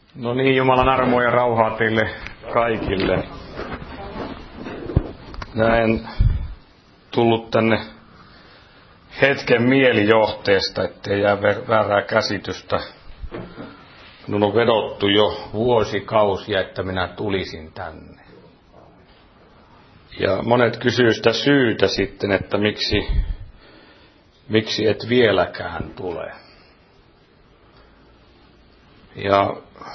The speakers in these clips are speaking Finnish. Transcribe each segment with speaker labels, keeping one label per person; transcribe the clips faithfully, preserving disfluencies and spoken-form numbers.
Speaker 1: No niin, Jumalan armoa ja rauhaa teille kaikille. Näen tullut tänne hetken mielijohteesta, ettei jää väärää käsitystä. Minun on vedottu jo vuosikausia, että minä tulisin tänne. Ja monet kysyy sitä syytä sitten, että miksi, miksi et vieläkään tule. Ja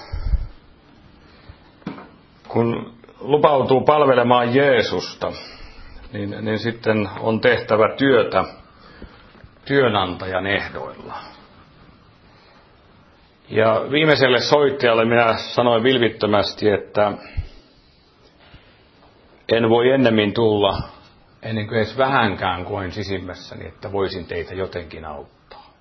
Speaker 1: kun lupautuu palvelemaan Jeesusta, niin, niin sitten on tehtävä työtä työnantajan ehdoilla. Ja viimeiselle soittajalle minä sanoin vilpittömästi, että en voi ennemmin tulla, ennen kuin edes vähänkään koen sisimmässäni, että voisin teitä jotenkin auttaa.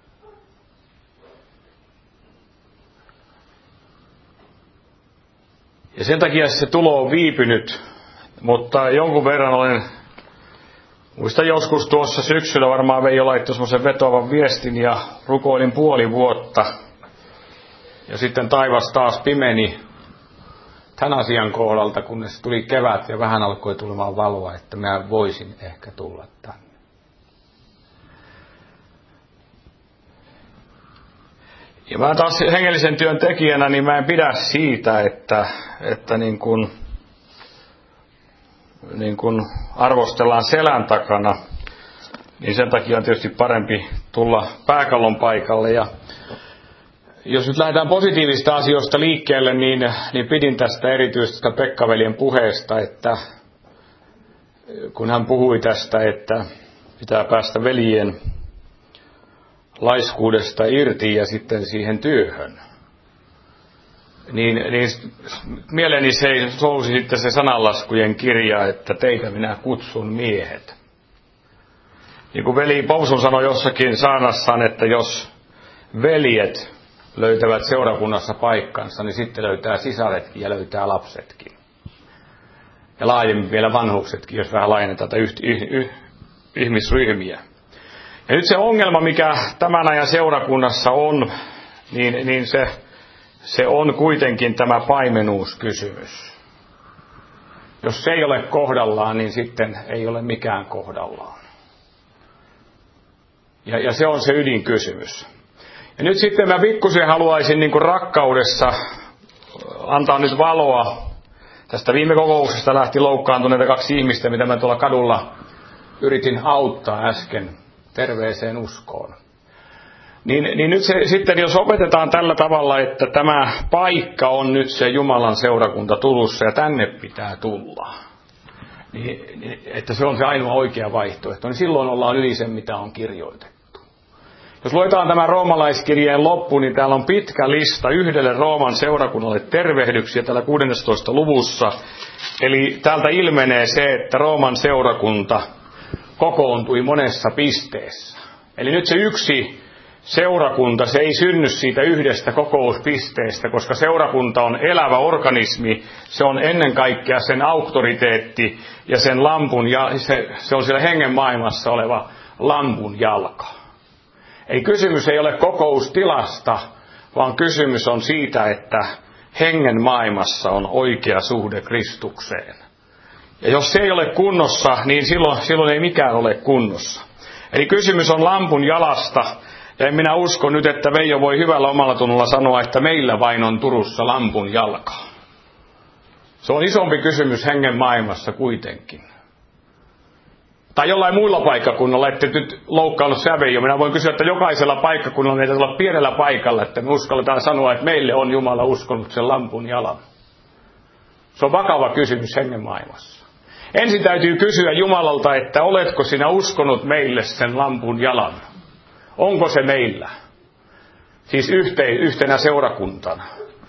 Speaker 1: Ja sen takia se tulo on viipynyt, mutta jonkun verran olen, muistan joskus tuossa syksyllä varmaan Veijo laittoi semmoisen vetoavan viestin ja rukoilin puoli vuotta. Ja sitten taivas taas pimeni tämän asian kohdalta, kunnes tuli kevät ja vähän alkoi tulemaan valoa, että mä voisin ehkä tulla tänne. Ja mä taas hengellisen työn tekijänä, niin mä en pidä siitä, että, että niin kuin, niin kuin arvostellaan selän takana. Niin sen takia on tietysti parempi tulla pääkallon paikalle. Ja jos nyt lähdetään positiivista asioista liikkeelle, niin, niin pidin tästä erityisesti Pekka-veljen puheesta, että kun hän puhui tästä, että pitää päästä veljien laiskuudesta irti ja sitten siihen työhön, niin, niin mieleeni se sousi sitten se sananlaskujen kirja, että teitä minä kutsun miehet. Niin kuin veli Pousun sanoi jossakin saanassaan, että jos veljet löytävät seurakunnassa paikkansa, niin sitten löytää sisaretkin ja löytää lapsetkin. Ja laajemmin vielä vanhuksetkin, jos vähän laajennetaan tätä yh, yh, yh, ihmisryhmiä. Ja nyt se ongelma, mikä tämän ajan seurakunnassa on, niin, niin se, se on kuitenkin tämä paimenuuskysymys. Jos se ei ole kohdallaan, niin sitten ei ole mikään kohdallaan. Ja, ja se on se ydinkysymys. Ja nyt sitten mä pikkusen haluaisin niin kuin rakkaudessa antaa nyt valoa. Tästä viime kokouksesta lähti loukkaantuneita kaksi ihmistä, mitä mä tuolla kadulla yritin auttaa äsken terveeseen uskoon. Niin, niin nyt se, sitten jos opetetaan tällä tavalla, että tämä paikka on nyt se Jumalan seurakunta Turussa ja tänne pitää tulla, niin, niin, että se on se ainoa oikea vaihtoehto, niin silloin ollaan yli sen, mitä on kirjoitettu. Jos luetaan tämä roomalaiskirjeen loppu, niin täällä on pitkä lista yhdelle Rooman seurakunnalle tervehdyksiä täällä kuudennessatoista luvussa. Eli täältä ilmenee se, että Rooman seurakunta kokoontui monessa pisteessä. Eli nyt se yksi seurakunta, se ei synny siitä yhdestä kokouspisteestä, koska seurakunta on elävä organismi. Se on ennen kaikkea sen auktoriteetti ja sen lampun, ja se, se on siellä hengen maailmassa oleva lampun jalka. Eli kysymys ei ole kokoustilasta, vaan kysymys on siitä, että hengen maailmassa on oikea suhde Kristukseen. Ja jos se ei ole kunnossa, niin silloin, silloin ei mikään ole kunnossa. Eli kysymys on lampun jalasta, ja en minä usko nyt, että Veijo voi hyvällä omalla tunnolla sanoa, että meillä vain on Turussa lampun jalka. Se on isompi kysymys hengen maailmassa kuitenkin. Tai jollain muilla paikkakunnalla, ette nyt loukkaannut sä Veijo. Minä voin kysyä, että jokaisella paikkakunnalla meitä olla pienellä paikalla, että me uskalletaan sanoa, että meille on Jumala uskonut sen lampun jalan. Se on vakava kysymys hengen maailmassa. Ensin täytyy kysyä Jumalalta, että oletko sinä uskonut meille sen lampun jalan? Onko se meillä? Siis yhteen, yhtenä seurakuntana.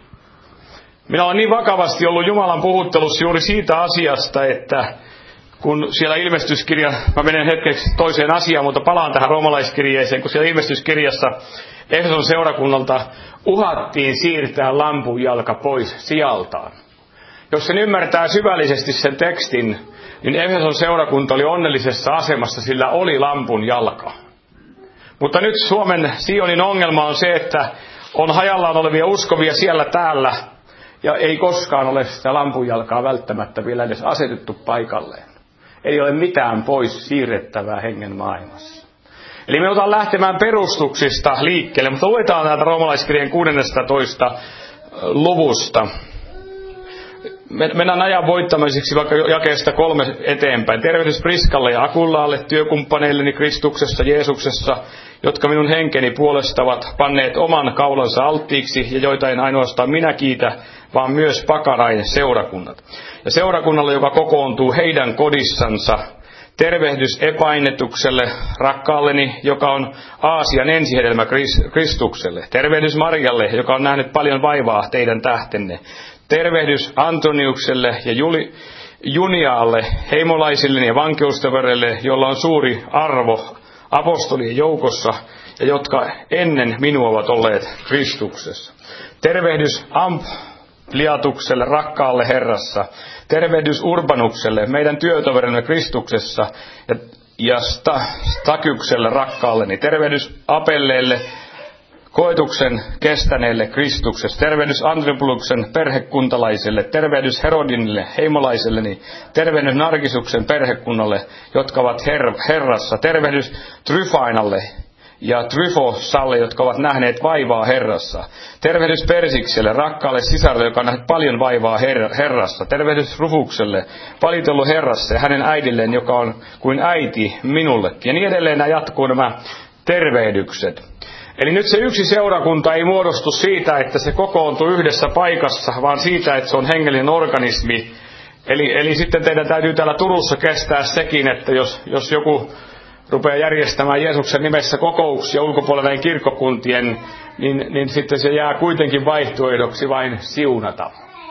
Speaker 1: Minä olen niin vakavasti ollut Jumalan puhuttelussa juuri siitä asiasta, että kun siellä ilmestyskirja, mä menen hetkeksi toiseen asiaan, mutta palaan tähän roomalaiskirjeeseen, kun siellä ilmestyskirjassa Efeson seurakunnalta uhattiin siirtää lampun jalka pois sijaltaan. Jos sen ymmärtää syvällisesti sen tekstin, niin Efeson seurakunta oli onnellisessa asemassa, sillä oli lampun jalka. Mutta nyt Suomen Sionin ongelma on se, että on hajallaan olevia uskovia siellä täällä, ja ei koskaan ole sitä lampunjalkaa välttämättä vielä edes asetettu paikalleen. Ei ole mitään pois siirrettävää hengen maailmassa. Eli me otan lähtemään perustuksista liikkeelle, mutta luetaan täältä roomalaiskirjeen kuudennestatoista luvusta. Mennään ajan voittamiseksi vaikka jakeesta kolme eteenpäin. Tervehdys Priskalle ja Akullaalle, työkumppaneilleni Kristuksessa Jeesuksessa, jotka minun henkeni puolesta ovat panneet oman kaulansa alttiiksi, ja joita en ainoastaan minä kiitä, vaan myös Pakarain seurakunnat. Ja seurakunnalle, joka kokoontuu heidän kodissansa, tervehdys Epainetukselle, rakkaalleni, joka on Aasian ensihedelmä Kristukselle. Tervehdys Marjalle, joka on nähnyt paljon vaivaa teidän tähtenne. Tervehdys Antoniukselle ja Juli, Juniaalle, heimolaisille ja vankeustovereille, jolla on suuri arvo apostolien joukossa ja jotka ennen minua ovat olleet Kristuksessa. Tervehdys Ampliatukselle, rakkaalle Herrassa. Tervehdys Urbanukselle, meidän työtoverille Kristuksessa ja, ja sta, Stakykselle, rakkaalleni. Tervehdys Apelleelle, koetuksen kestäneelle Kristuksessa. Tervehdys Andripuluksen perhekuntalaiselle. Tervehdys Herodinille, heimolaiselleni. Tervehdys Narkisuksen perhekunnalle, jotka ovat her- Herrassa. Tervehdys Tryfainalle ja Tryfosalle, jotka ovat nähneet vaivaa Herrassa. Tervehdys Persikselle, rakkaalle sisarelle, joka on nähnyt paljon vaivaa her- Herrassa. Tervehdys Rufukselle, valitellut Herrassa, ja hänen äidilleen, joka on kuin äiti minullekin. Ja niin edelleen nämä jatkuu nämä tervehdykset. Eli nyt se yksi seurakunta ei muodostu siitä, että se kokoontuu yhdessä paikassa, vaan siitä, että se on hengellinen organismi. Eli, eli sitten teidän täytyy täällä Turussa kestää sekin, että jos, jos joku rupeaa järjestämään Jeesuksen nimessä kokouksia ulkopuolella näin kirkkokuntien, niin, niin sitten se jää kuitenkin vaihtoehdoksi vain siunata.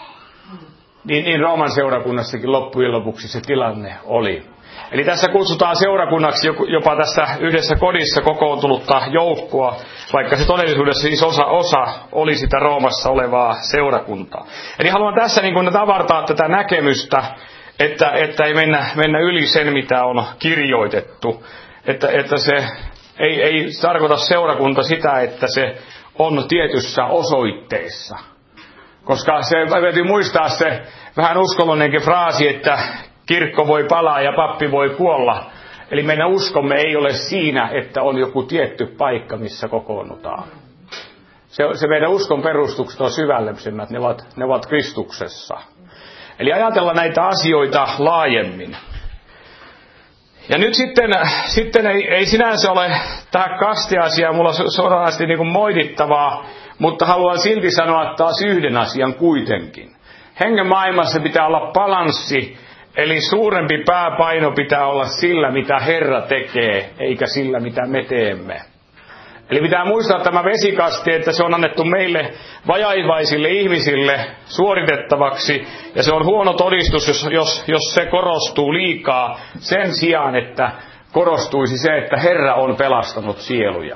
Speaker 1: Niin, niin Rooman seurakunnassakin loppujen lopuksi se tilanne oli. Eli tässä kutsutaan seurakunnaksi jopa tässä yhdessä kodissa kokoontunutta joukkoa, vaikka se todellisuudessa siis osa, osa oli sitä Roomassa olevaa seurakuntaa. Eli haluan tässä niin kuin tavartaa tätä näkemystä, että, että ei mennä, mennä yli sen, mitä on kirjoitettu. Että, että se ei, ei tarkoita seurakunta sitä, että se on tietyssä osoitteessa. Koska se täytyy muistaa se vähän uskollonenkin fraasi, että kirkko voi palaa ja pappi voi kuolla. Eli meidän uskomme ei ole siinä, että on joku tietty paikka, missä kokoonnutaan. Se, se meidän uskon perustukset on syvällisimmät, ne ovat, ne ovat Kristuksessa. Eli ajatella näitä asioita laajemmin. Ja nyt sitten, sitten ei, ei sinänsä ole tähän kasteasiaan mulla suoranaisesti niin kuin moitittavaa, mutta haluan silti sanoa taas yhden asian kuitenkin. Hengen maailmassa pitää olla balanssi, eli suurempi pääpaino pitää olla sillä, mitä Herra tekee, eikä sillä, mitä me teemme. Eli pitää muistaa tämä vesikaste, että se on annettu meille vajaivaisille ihmisille suoritettavaksi, ja se on huono todistus, jos, jos, jos se korostuu liikaa sen sijaan, että korostuisi se, että Herra on pelastanut sieluja.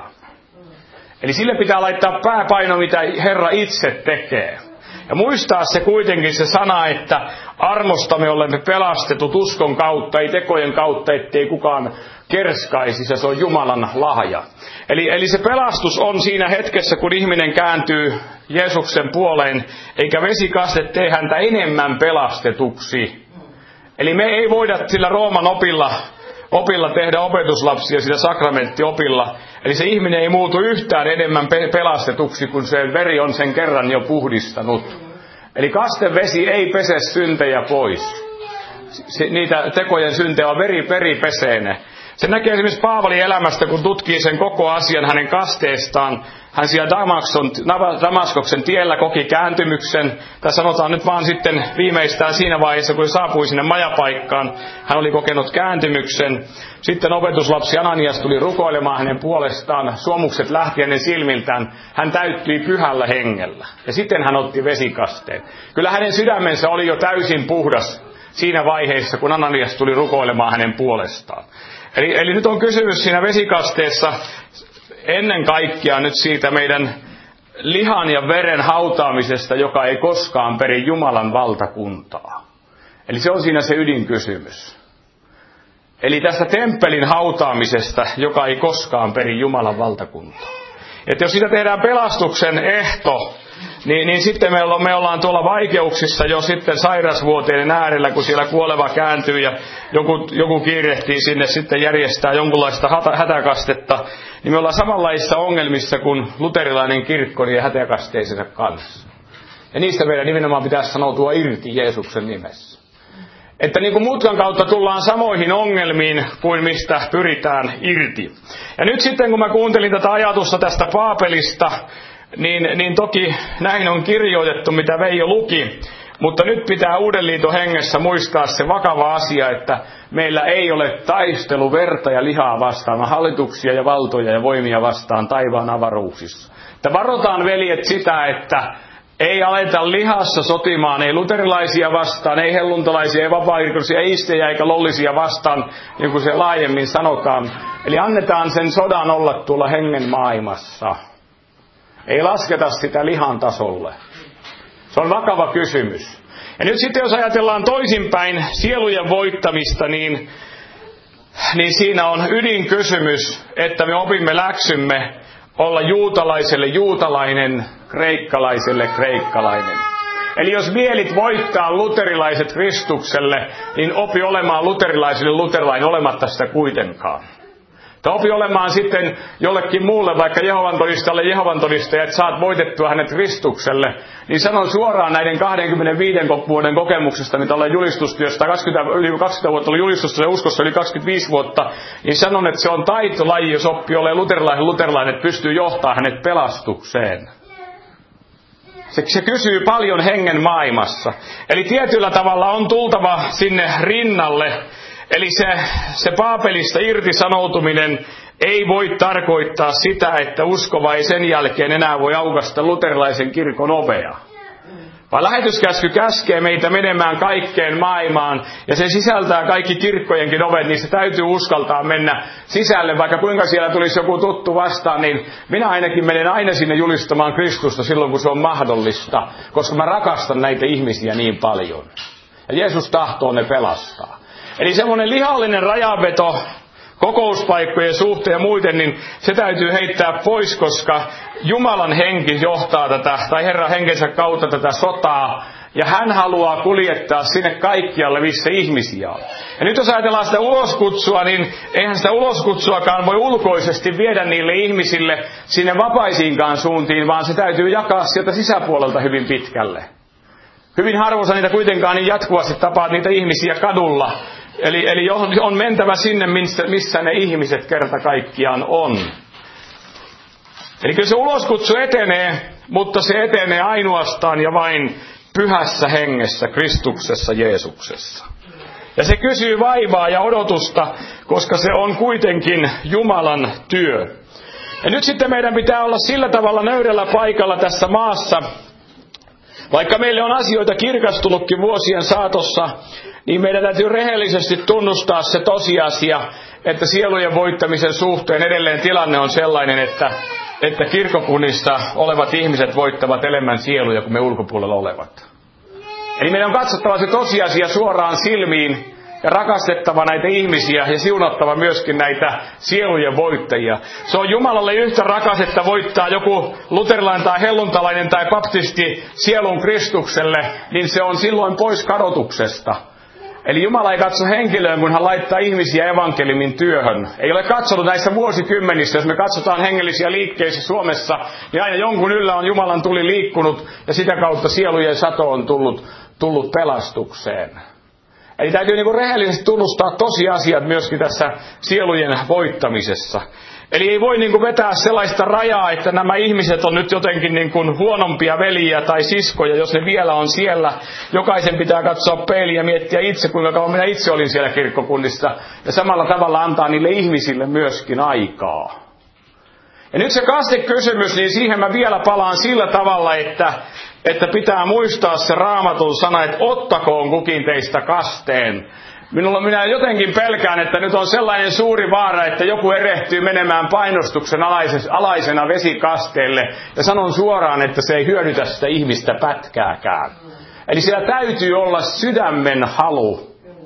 Speaker 1: Eli sille pitää laittaa pääpaino, mitä Herra itse tekee. Ja muistaa se kuitenkin se sana, että armosta me olemme pelastetut uskon kautta, ei tekojen kautta, ettei kukaan kerskaisi, se on Jumalan lahja. Eli, eli se pelastus on siinä hetkessä, kun ihminen kääntyy Jeesuksen puoleen, eikä vesikaste tee häntä enemmän pelastetuksi. Eli me ei voida sillä Rooman opilla, opilla tehdä opetuslapsia, sillä sakramenttiopilla. Eli se ihminen ei muutu yhtään enemmän pelastetuksi, kun se veri on sen kerran jo puhdistanut. Eli kastevesi ei pese syntejä pois. Niitä tekojen syntejä on veri, veri pesee ne. Se näkee esimerkiksi Paavalin elämästä, kun tutkii sen koko asian hänen kasteestaan. Hän siellä Damaskon, Damaskoksen tiellä koki kääntymyksen. Tai sanotaan nyt vaan sitten viimeistään siinä vaiheessa, kun saapui sinne majapaikkaan. Hän oli kokenut kääntymyksen. Sitten opetuslapsi Ananias tuli rukoilemaan hänen puolestaan. Suomukset lähti hänen silmiltään. Hän täyttyi pyhällä hengellä. Ja sitten hän otti vesikasteen. Kyllä hänen sydämensä oli jo täysin puhdas siinä vaiheessa, kun Ananias tuli rukoilemaan hänen puolestaan. Eli, eli nyt on kysymys siinä vesikasteessa ennen kaikkea nyt siitä meidän lihan ja veren hautaamisesta, joka ei koskaan peri Jumalan valtakuntaa. Eli se on siinä se ydinkysymys. Eli tästä temppelin hautaamisesta, joka ei koskaan peri Jumalan valtakuntaa. Että jos siitä tehdään pelastuksen ehto, Niin, niin sitten me ollaan, me ollaan tuolla vaikeuksissa jo sitten sairasvuoteiden äärellä, kun siellä kuoleva kääntyy ja joku, joku kiirehtii sinne sitten järjestää jonkunlaista hätäkastetta. Niin me ollaan samanlaisissa ongelmissa kuin luterilainen kirkko ja hätäkasteisensa kanssa. Ja niistä meidän nimenomaan pitäisi sanoutua irti Jeesuksen nimessä. Että niin kuin mutkan kautta tullaan samoihin ongelmiin kuin mistä pyritään irti. Ja nyt sitten kun mä kuuntelin tätä ajatusta tästä Paapelista, niin, niin toki näin on kirjoitettu, mitä Veijo luki. Mutta nyt pitää Uuden liiton hengessä muistaa se vakava asia, että meillä ei ole taistelu verta ja lihaa vastaan, vaan hallituksia ja valtoja ja voimia vastaan taivaan avaruuksissa. Että varotaan veljet sitä, että ei aleta lihassa sotimaan, ei luterilaisia vastaan, ei helluntalaisia, ei vapaa-kirkollisia, ei istejä eikä lollisia vastaan, niin kuin se laajemmin sanotaan. Eli annetaan sen sodan olla tuolla hengen maailmassa. Ei lasketa sitä lihan tasolle. Se on vakava kysymys. Ja nyt sitten jos ajatellaan toisinpäin sielujen voittamista, niin, niin siinä on ydinkysymys, että me opimme läksymme olla juutalaiselle juutalainen, kreikkalaiselle kreikkalainen. Eli jos mielit voittaa luterilaiset Kristukselle, niin opi olemaan luterilaisille luterilainen olematta sitä kuitenkaan. Tai opi olemaan sitten jollekin muulle, vaikka Jehovan todistajalle Jehovan todistaja, että saat voitettua hänet Kristukselle, niin sanon suoraan näiden kaksikymmentäviisi vuoden kokemuksesta, mitä olen julistustyöstä, kaksikymmentä, yli kaksikymmentä vuotta oli julistusta ja uskossa yli kaksikymmentäviisi vuotta, niin sanon, että se on taitolaji, jos oppii olemaan luterilainen, luterilainen, että pystyy johtamaan hänet pelastukseen. Se, se kysyy paljon hengen maailmassa. Eli tietyllä tavalla on tultava sinne rinnalle. Eli se, se Paapelista irtisanoutuminen ei voi tarkoittaa sitä, että uskova ei sen jälkeen enää voi aukaista luterilaisen kirkon ovea. Vaan lähetyskäsky käskee meitä menemään kaikkeen maailmaan, ja se sisältää kaikki kirkkojenkin ovet, niin se täytyy uskaltaa mennä sisälle. Vaikka kuinka siellä tulisi joku tuttu vastaan, niin minä ainakin menen aina sinne julistamaan Kristusta silloin, kun se on mahdollista, koska mä rakastan näitä ihmisiä niin paljon. Ja Jeesus tahtoo ne pelastaa. Eli semmoinen lihallinen rajanveto kokouspaikkojen suhteen ja muuten, niin se täytyy heittää pois, koska Jumalan henki johtaa tätä, tai Herran henkensä kautta tätä sotaa, ja hän haluaa kuljettaa sinne kaikkialle, missä ihmisiä on. Ja nyt jos ajatellaan sitä uloskutsua, niin eihän sitä uloskutsuakaan voi ulkoisesti viedä niille ihmisille sinne vapaisiinkaan suuntiin, vaan se täytyy jakaa sieltä sisäpuolelta hyvin pitkälle. Hyvin harvoin niitä kuitenkaan niin jatkuvasti tapaat niitä ihmisiä kadulla. Eli, eli on mentävä sinne, missä, missä ne ihmiset kerta kaikkiaan on. Eli kyllä se uloskutsu etenee, mutta se etenee ainoastaan ja vain pyhässä hengessä, Kristuksessa, Jeesuksessa. Ja se kysyy vaivaa ja odotusta, koska se on kuitenkin Jumalan työ. Ja nyt sitten meidän pitää olla sillä tavalla nöyrällä paikalla tässä maassa, vaikka meille on asioita kirkastunutkin vuosien saatossa, niin meidän täytyy rehellisesti tunnustaa se tosiasia, että sielujen voittamisen suhteen edelleen tilanne on sellainen, että, että kirkkokunnista olevat ihmiset voittavat enemmän sieluja kuin me ulkopuolella olevat. Eli meidän on katsottava se tosiasia suoraan silmiin ja rakastettava näitä ihmisiä ja siunattava myöskin näitä sielujen voittajia. Se on Jumalalle yhtä rakas, että voittaa joku luterilainen tai helluntalainen tai baptisti sielun Kristukselle, niin se on silloin pois kadotuksesta. Eli Jumala ei katso henkilöön, kun hän laittaa ihmisiä evankeliumin työhön. Ei ole katsonut näissä vuosikymmenissä. Jos me katsotaan hengellisiä liikkeissä Suomessa, niin aina jonkun yllä on Jumalan tuli liikkunut ja sitä kautta sielujen sato on tullut, tullut pelastukseen. Eli täytyy niin kuin rehellisesti tunnustaa tosiasiat myöskin tässä sielujen voittamisessa. Eli ei voi niin kuin vetää sellaista rajaa, että nämä ihmiset on nyt jotenkin niin kuin huonompia veljiä tai siskoja, jos ne vielä on siellä. Jokaisen pitää katsoa peiliin ja miettiä itse, kuinka kauan minä itse olin siellä kirkkokunnissa. Ja samalla tavalla antaa niille ihmisille myöskin aikaa. Ja nyt se kastekysymys, niin siihen mä vielä palaan sillä tavalla, että, että pitää muistaa se Raamatun sana, että ottakoon kukin teistä kasteen. Minulla minä jotenkin pelkään, että nyt on sellainen suuri vaara, että joku erehtyy menemään painostuksen alaisena vesikasteelle. Ja sanon suoraan, että se ei hyödytä sitä ihmistä pätkääkään. Eli siellä täytyy olla sydämen halu.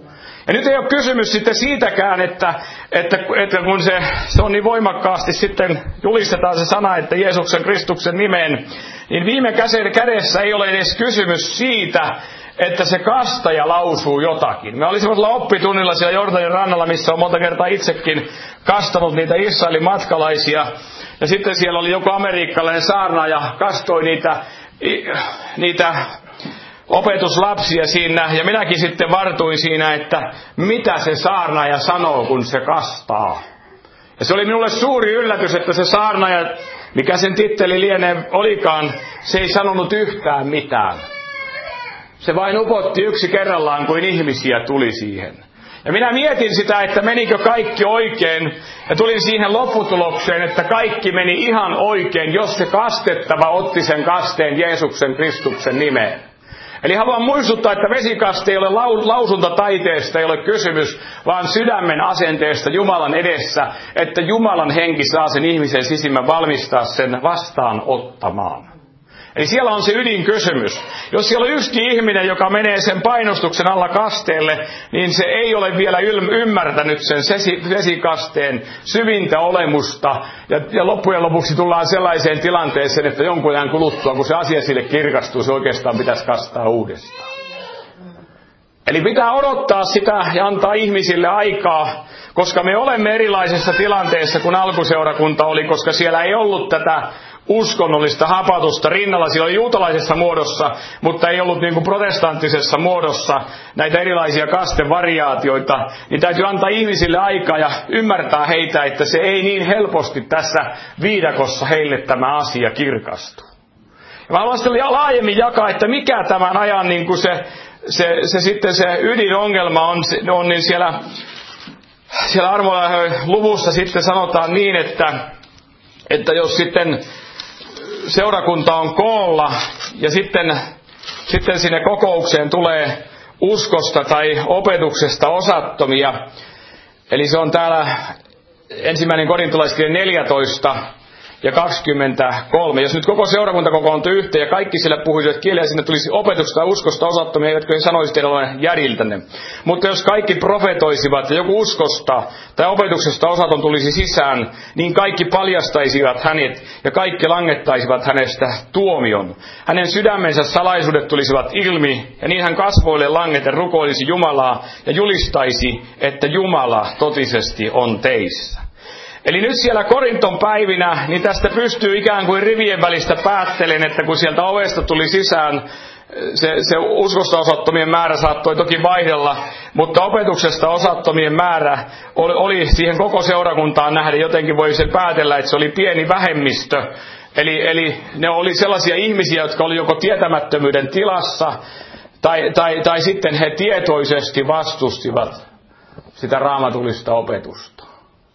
Speaker 1: Ja nyt ei ole kysymys sitten siitäkään, että, että, että kun se, se on niin voimakkaasti sitten julistetaan se sana, että Jeesuksen Kristuksen nimeen, niin viime kädessä ei ole edes kysymys siitä, että se kastaja lausuu jotakin. Me olisimme olla oppitunnilla siellä Jordanin rannalla, missä on monta kertaa itsekin kastanut niitä Israelin matkalaisia. Ja sitten siellä oli joku amerikkalainen saarnaaja, kastoi niitä, niitä opetuslapsia siinä. Ja minäkin sitten vartuin siinä, että mitä se saarnaaja sanoo, kun se kastaa. Ja se oli minulle suuri yllätys, että se saarnaaja, mikä sen titteli lienee olikaan, se ei sanonut yhtään mitään. Se vain upotti yksi kerrallaan, kuin ihmisiä tuli siihen. Ja minä mietin sitä, että menikö kaikki oikein. Ja tulin siihen lopputulokseen, että kaikki meni ihan oikein, jos se kastettava otti sen kasteen Jeesuksen Kristuksen nimeen. Eli haluan muistuttaa, että vesikaste ei ole lausuntataiteesta, ei ole kysymys, vaan sydämen asenteesta Jumalan edessä, että Jumalan henki saa sen ihmisen sisimmän valmistaa sen vastaanottamaan. Eli siellä on se ydinkysymys. Jos siellä on yksi ihminen, joka menee sen painostuksen alla kasteelle, niin se ei ole vielä ymmärtänyt sen vesikasteen syvintä olemusta. Ja, ja loppujen lopuksi tullaan sellaiseen tilanteeseen, että jonkun ajan kuluttua, kun se asia sille kirkastuu, se oikeastaan pitäisi kastaa uudestaan. Eli pitää odottaa sitä ja antaa ihmisille aikaa, koska me olemme erilaisessa tilanteessa kuin alkuseurakunta oli, koska siellä ei ollut tätä uskonnollista hapatusta rinnalla. Siellä oli juutalaisessa muodossa, mutta ei ollut niin kuin protestanttisessa muodossa näitä erilaisia kastevariaatioita. Niin täytyy antaa ihmisille aikaa ja ymmärtää heitä, että se ei niin helposti tässä viidakossa heille tämä asia kirkastuu. Ja mä haluan sitten laajemmin jakaa, että mikä tämän ajan niin kuin se, se, se, sitten se ydinongelma on, on niin siellä, siellä armoluvussa sitten sanotaan niin, että, että jos sitten seurakunta on koolla ja sitten, sitten sinne kokoukseen tulee uskosta tai opetuksesta osattomia. Eli se on täällä ensimmäinen korintolaiskirja neljätoista ja kaksikymmentäkolme. Jos nyt koko seurakunta kokoontuu yhteen ja kaikki siellä puhuisivat kieliä, sinne tulisi opetuksesta ja uskosta osattomia, eivätkö he sanoisi teille olevan järiltänne. Mutta jos kaikki profetoisivat ja joku uskosta tai opetuksesta osaton tulisi sisään, niin kaikki paljastaisivat hänet ja kaikki langettaisivat hänestä tuomion. Hänen sydämensä salaisuudet tulisivat ilmi ja niin hän kasvoille langeten rukoilisi Jumalaa ja julistaisi, että Jumala totisesti on teissä. Eli nyt siellä Korinton päivinä, niin tästä pystyy ikään kuin rivien välistä päättelen, että kun sieltä ovesta tuli sisään, se, se uskosta osattomien määrä saattoi toki vaihdella, mutta opetuksesta osattomien määrä oli, oli siihen koko seurakuntaan nähden, jotenkin voi sen päätellä, että se oli pieni vähemmistö. Eli, eli ne oli sellaisia ihmisiä, jotka oli joko tietämättömyyden tilassa, tai, tai, tai sitten he tietoisesti vastustivat sitä raamatullista opetusta.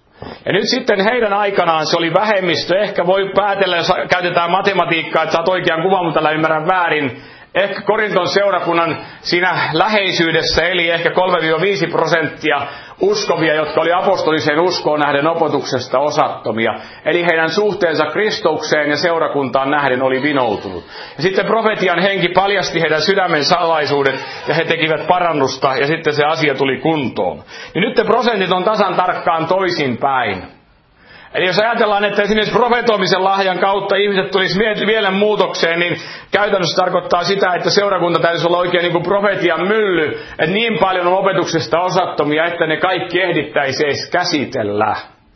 Speaker 1: Ja nyt sitten heidän aikanaan se oli vähemmistö. Ehkä voi päätellä, jos käytetään matematiikkaa, että saat oikean kuvan, mutta tällä ymmärrän väärin. Ehkä Korinton seurakunnan siinä läheisyydessä eli ehkä kolme viisi prosenttia uskovia, jotka oli apostoliseen uskoon nähden opetuksesta osattomia. Eli heidän suhteensa Kristukseen ja seurakuntaan nähden oli vinoutunut. Ja sitten profetian henki paljasti heidän sydämen salaisuudet ja he tekivät parannusta ja sitten se asia tuli kuntoon. Ja nyt te prosentit on tasan tarkkaan toisinpäin. Eli jos ajatellaan, että esimerkiksi profetoimisen lahjan kautta ihmiset tulisi vielä muutokseen, niin käytännössä tarkoittaa sitä, että seurakunta täytyisi olla oikein niin kuin profetian mylly, että niin paljon on opetuksesta osattomia, että ne kaikki ehdittäisi edes käsitellä.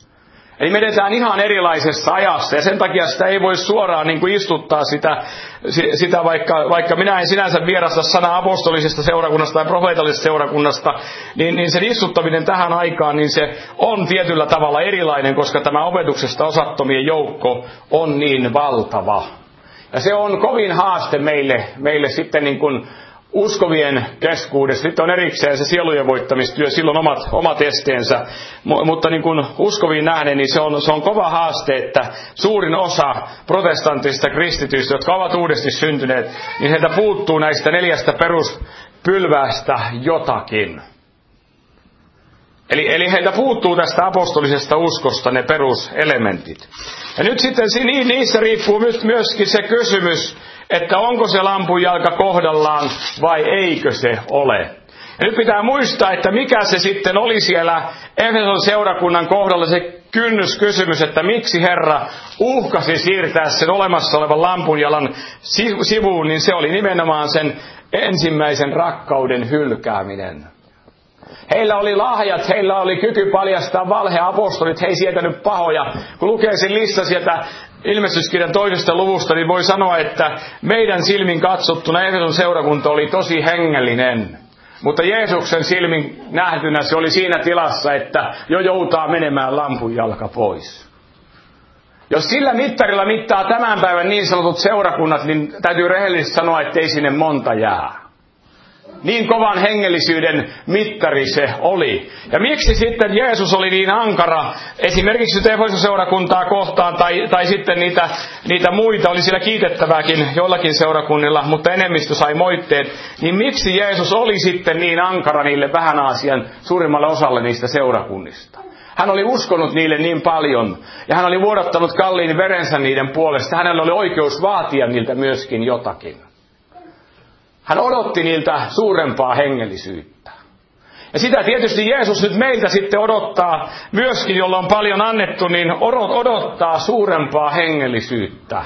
Speaker 1: Eli me edetään ihan erilaisessa ajassa ja sen takia sitä ei voi suoraan niin kuin istuttaa sitä, sitä vaikka, vaikka minä en sinänsä vierasta sanaa apostolisesta seurakunnasta tai profeetallisesta seurakunnasta, niin, niin sen istuttaminen tähän aikaan, niin se on tietyllä tavalla erilainen, koska tämä opetuksesta osattomien joukko on niin valtava. Ja se on kovin haaste meille, meille sitten niin kuin uskovien keskuudessa. Sitten on erikseen se sielujen voittamistyö, silloin omat, omat esteensä. M- mutta niin kuin uskoviin nähden, niin se on, se on kova haaste, että suurin osa protestantista kristityistä, jotka ovat uudesti syntyneet, niin heiltä puuttuu näistä neljästä peruspylvästä jotakin. Eli, eli heiltä puuttuu tästä apostolisesta uskosta ne peruselementit. Ja nyt sitten niissä riippuu myöskin se kysymys, että onko se lampun jalka kohdallaan vai eikö se ole. Ja nyt pitää muistaa, että mikä se sitten oli siellä Efeson seurakunnan kohdalla se kynnyskysymys, että miksi Herra uhkasi siirtää sen olemassa olevan lampunjalan sivuun, niin se oli nimenomaan sen ensimmäisen rakkauden hylkääminen. Heillä oli lahjat, heillä oli kyky paljastaa valheapostolit, he ei sietänyt pahoja. Kun lukee sen lista sieltä Ilmestyskirjan toisesta luvusta, niin voi sanoa, että meidän silmin katsottuna Efeson seurakunta oli tosi hengellinen. Mutta Jeesuksen silmin nähtynä se oli siinä tilassa, että jo joutaa menemään lampunjalka pois. Jos sillä mittarilla mittaa tämän päivän niin sanotut seurakunnat, niin täytyy rehellisesti sanoa, että ei sinne monta jää. Niin kovan hengellisyyden mittari se oli. Ja miksi sitten Jeesus oli niin ankara, esimerkiksi Efeson seurakuntaa kohtaan, tai, tai sitten niitä, niitä muita, oli siellä kiitettävääkin joillakin seurakunnilla, mutta enemmistö sai moitteet, niin miksi Jeesus oli sitten niin ankara niille vähän Aasian suurimmalle osalle niistä seurakunnista? Hän oli uskonut niille niin paljon, ja hän oli vuodattanut kalliin verensä niiden puolesta. Hänellä oli oikeus vaatia niiltä myöskin jotakin. Hän odotti niiltä suurempaa hengellisyyttä. Ja sitä tietysti Jeesus nyt meiltä sitten odottaa myöskin, jolla on paljon annettu, niin odottaa suurempaa hengellisyyttä.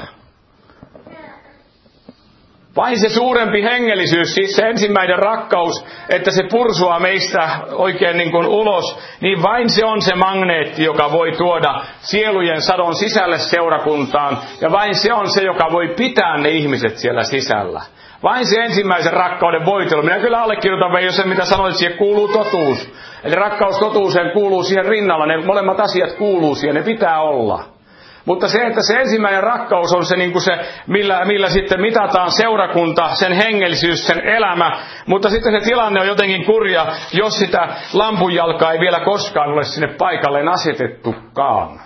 Speaker 1: Vain se suurempi hengellisyys, siis se ensimmäinen rakkaus, että se pursuaa meistä oikein niin kuin ulos, niin vain se on se magneetti, joka voi tuoda sielujen sadon sisälle seurakuntaan. Ja vain se on se, joka voi pitää ne ihmiset siellä sisällä. Vain se ensimmäisen rakkauden voitelu. Minä kyllä allekirjoitan vielä sen, mitä sanoit, että siihen kuuluu totuus. Eli rakkaus totuuseen kuuluu siihen rinnalla. Ne molemmat asiat kuuluu siihen, ne pitää olla. Mutta se, että se ensimmäinen rakkaus on se, niin kuin se millä, millä sitten mitataan seurakunta, sen hengellisyys, sen elämä. Mutta sitten se tilanne on jotenkin kurja, jos sitä lampunjalkaa ei vielä koskaan ole sinne paikalleen asetettukaan.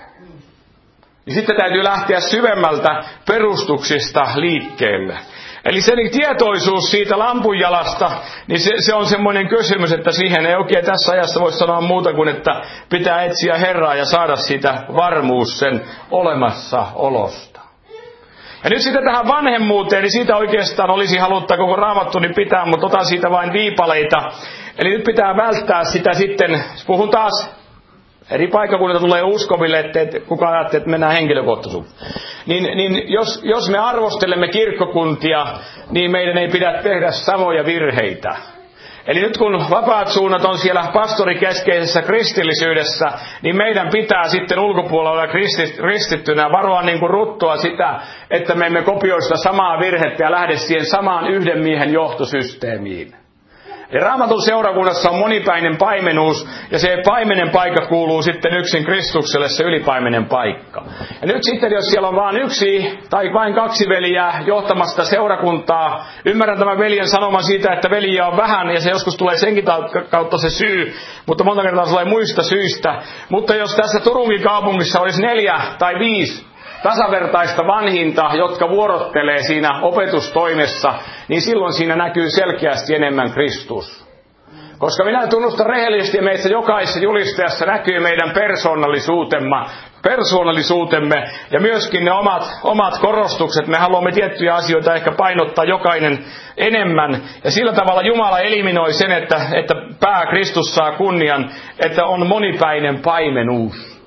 Speaker 1: Ja sitten täytyy lähteä syvemmältä perustuksista liikkeelle. Eli se niin tietoisuus siitä lampunjalasta, niin se, se on semmoinen kysymys, että siihen ei oikein tässä ajassa voi sanoa muuta kuin, että pitää etsiä Herraa ja saada siitä varmuus sen olemassaolosta. Ja nyt sitten tähän vanhemmuuteen, niin siitä oikeastaan olisi halutta koko Raamattuni pitää, mutta otan siitä vain viipaleita. Eli nyt pitää välttää sitä sitten, puhun taas eri paikkakunnilta tulee uskoville, että, että kukaan ajattelee, että mennään henkilökohtaisuuteen. Niin, niin jos, jos me arvostelemme kirkkokuntia, niin meidän ei pidä tehdä samoja virheitä. Eli nyt kun vapaat suunnat on siellä pastorikeskeisessä kristillisyydessä, niin meidän pitää sitten ulkopuolella kristittynä varoa niin kuin ruttua sitä, että me emme kopioi sitä samaa virhettä ja lähde siihen samaan yhden miehen johtosysteemiin. Eli Raamatun seurakunnassa on monipäinen paimenuus, ja se paimenen paikka kuuluu sitten yksin Kristukselle, se ylipaimenen paikka. Ja nyt sitten, jos siellä on vain yksi tai vain kaksi veljää johtamasta seurakuntaa, ymmärrän tämän veljen sanoman siitä, että veljiä on vähän, ja se joskus tulee senkin kautta se syy, mutta monta kertaa se tulee muista syistä. Mutta jos tässä Turunkin kaupungissa olisi neljä tai viisi tasavertaista vanhinta, jotka vuorottelee siinä opetustoimessa, niin silloin siinä näkyy selkeästi enemmän Kristus. Koska minä tunnustan rehellisesti, meissä jokaisessa julistajassa näkyy meidän persoonallisuutemme, persoonallisuutemme ja myöskin ne omat, omat korostukset. Me haluamme tiettyjä asioita ehkä painottaa jokainen enemmän. Ja sillä tavalla Jumala eliminoi sen, että, että pää Kristus saa kunnian, että on monipäinen paimenuus.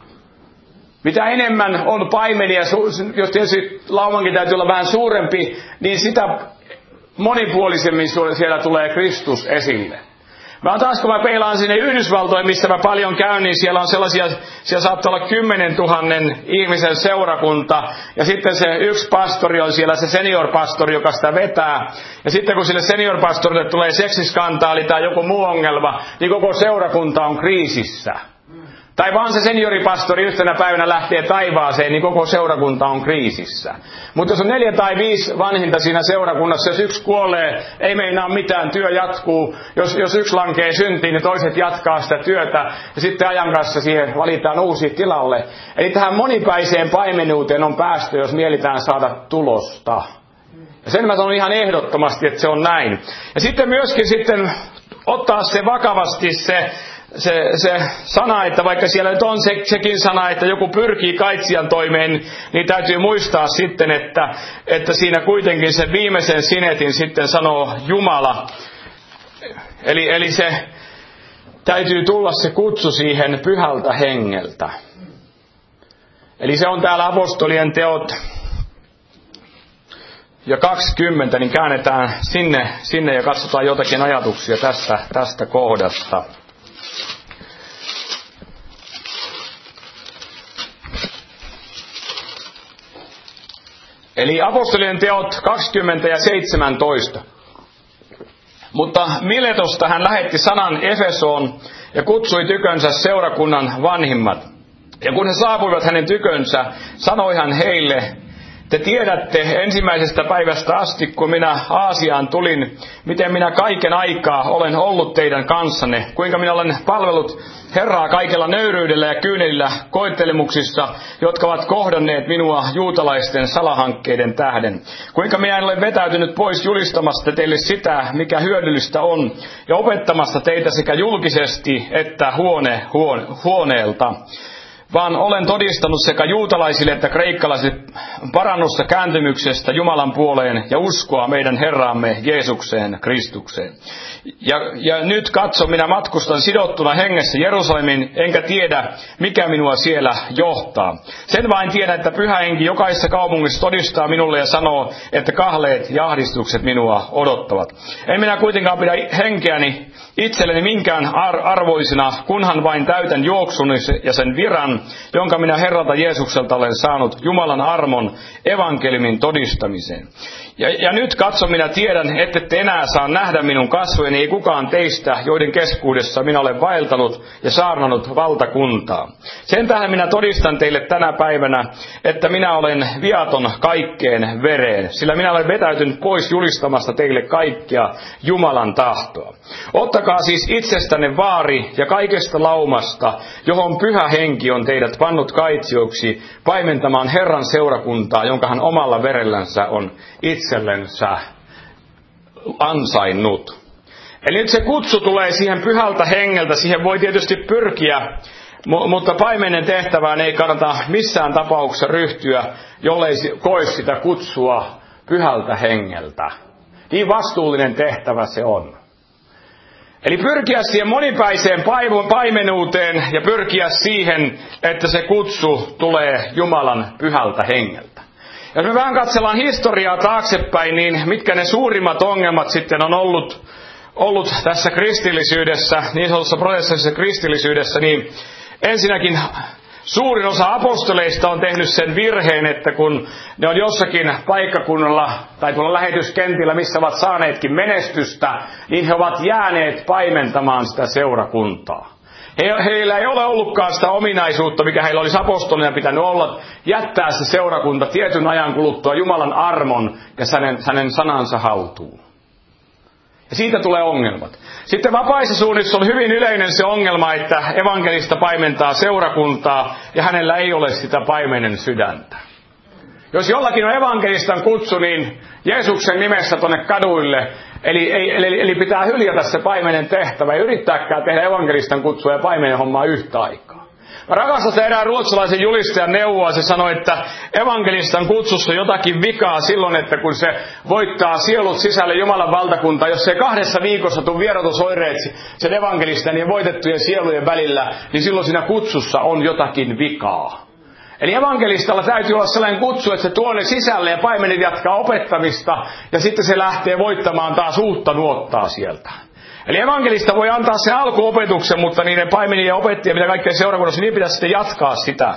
Speaker 1: Mitä enemmän on paimenia, jos tietysti laumankin täytyy olla vähän suurempi, niin sitä monipuolisemmin siellä tulee Kristus esille. Mä taas kun mä peilaan sinne Yhdysvaltoihin, missä mä paljon käyn, niin siellä on sellaisia, siellä saattaa olla kymmenen tuhannen ihmisen seurakunta, ja sitten se yksi pastori on siellä se seniorpastori, joka sitä vetää, ja sitten kun sille seniorpastorille tulee seksiskantaali tai joku muu ongelma, niin koko seurakunta on kriisissä. Tai vaan se senioripastori yhtenä päivänä lähtee taivaaseen, niin koko seurakunta on kriisissä. Mutta jos on neljä tai viisi vanhinta siinä seurakunnassa, jos yksi kuolee, ei meinaa mitään, työ jatkuu. Jos, jos yksi lankee syntiin, niin toiset jatkaa sitä työtä. Ja sitten ajan kanssa siihen valitaan uusi tilalle. Eli tähän monipäiseen paimenuuteen on päästy, jos mielitään saada tulosta. Ja sen mä sanon ihan ehdottomasti, että se on näin. Ja sitten myöskin sitten ottaa se vakavasti se... Se, se sana, että vaikka siellä nyt on se, sekin sana, että joku pyrkii kaitsijan toimeen, niin täytyy muistaa sitten, että, että siinä kuitenkin se viimeisen sinetin sitten sanoo Jumala. eli, eli se täytyy tulla se kutsu siihen pyhältä hengeltä. Eli se on täällä apostolien teot ja kaksikymmentä, niin käännetään sinne, sinne ja katsotaan jotakin ajatuksia tästä, tästä kohdasta. Eli apostolien teot kaksikymmentä ja seitsemäntoista. Mutta Miletosta hän lähetti sanan Efesoon ja kutsui tykönsä seurakunnan vanhimmat. Ja kun he saapuivat hänen tykönsä, sanoi hän heille, te tiedätte ensimmäisestä päivästä asti, kun minä Aasiaan tulin, miten minä kaiken aikaa olen ollut teidän kanssanne, kuinka minä olen palvellut Herraa kaikella nöyryydellä ja kyynelillä koettelemuksissa, jotka ovat kohdanneet minua juutalaisten salahankkeiden tähden. Kuinka minä en ole vetäytynyt pois julistamasta teille sitä, mikä hyödyllistä on, ja opettamasta teitä sekä julkisesti että huone, huone, huoneelta. Vaan olen todistanut sekä juutalaisille että kreikkalaisille parannusta kääntymyksestä Jumalan puoleen ja uskoa meidän Herraamme Jeesukseen Kristukseen. Ja, ja nyt katso, minä matkustan sidottuna hengessä Jerusalemin, enkä tiedä, mikä minua siellä johtaa. Sen vain tiedän, että Pyhä Henki jokaisessa kaupungissa todistaa minulle ja sanoo, että kahleet ja ahdistukset minua odottavat. En minä kuitenkaan pidä henkeäni itselleni minkään ar- arvoisena, kunhan vain täytän juoksuni ja sen viran, jonka minä Herralta Jeesukselta olen saanut Jumalan armon evankeliumin todistamiseen. Ja, ja nyt katso, minä tiedän, ettette enää saa nähdä minun kasvojeni, ei kukaan teistä, joiden keskuudessa minä olen vaeltanut ja saarnannut valtakuntaa. Sen tähden minä todistan teille tänä päivänä, että minä olen viaton kaikkeen vereen, sillä minä olen vetäytynyt pois julistamasta teille kaikkia Jumalan tahtoa. Ottakaa siis itsestänne vaari ja kaikesta laumasta, johon Pyhä Henki on teidät pannut kaitsioiksi paimentamaan Herran seurakuntaa, jonka hän omalla verellänsä on itsellensä ansainnut. Eli nyt se kutsu tulee siihen pyhältä hengeltä, siihen voi tietysti pyrkiä, mutta paimenen tehtävään ei kannata missään tapauksessa ryhtyä, jollei koe sitä kutsua pyhältä hengeltä. Niin vastuullinen tehtävä se on. Eli pyrkiä siihen monipäiseen paimenuuteen ja pyrkiä siihen, että se kutsu tulee Jumalan pyhältä hengeltä. Jos me vähän katsellaan historiaa taaksepäin, niin mitkä ne suurimmat ongelmat sitten on ollut, ollut tässä kristillisyydessä, niin sanotussa protestanttisessa kristillisyydessä, niin ensinnäkin suurin osa apostoleista on tehnyt sen virheen, että kun ne on jossakin paikkakunnalla tai tuolla lähetyskentillä, missä ovat saaneetkin menestystä, niin he ovat jääneet paimentamaan sitä seurakuntaa. He, heillä ei ole ollutkaan sitä ominaisuutta, mikä heillä olisi apostolina pitänyt olla, jättää se seurakunta tietyn ajan kuluttua Jumalan armon ja hänen, hänen sanansa haltuun. Ja siitä tulee ongelmat. Sitten vapaissa suunnissa on hyvin yleinen se ongelma, että evankelista paimentaa seurakuntaa ja hänellä ei ole sitä paimenen sydäntä. Jos jollakin on evankelistan kutsu, niin Jeesuksen nimessä tuonne kaduille, eli, eli, eli pitää hyljätä se paimenen tehtävä ja yrittääkään tehdä evankelistan kutsua ja paimenen hommaa yhtä aikaa. Mä rakastan sitä erään ruotsalaisen julistajan neuvoa. Se sanoi, että evankelistan kutsussa on jotakin vikaa silloin, että kun se voittaa sielut sisälle Jumalan valtakuntaa, jos se kahdessa viikossa tuu vierotusoireet sen evankelistan ja voitettujen sielujen välillä, niin silloin siinä kutsussa on jotakin vikaa. Eli evankelistalla täytyy olla sellainen kutsu, että se tuo ne sisälle ja paimenet jatkaa opettamista ja sitten se lähtee voittamaan taas uutta nuottaa sieltä. Eli evankelista voi antaa sen alkuopetuksen, mutta niiden paimenien ja opettajien, mitä kaikkea seurakunnassa, niin pitäisi sitten jatkaa sitä.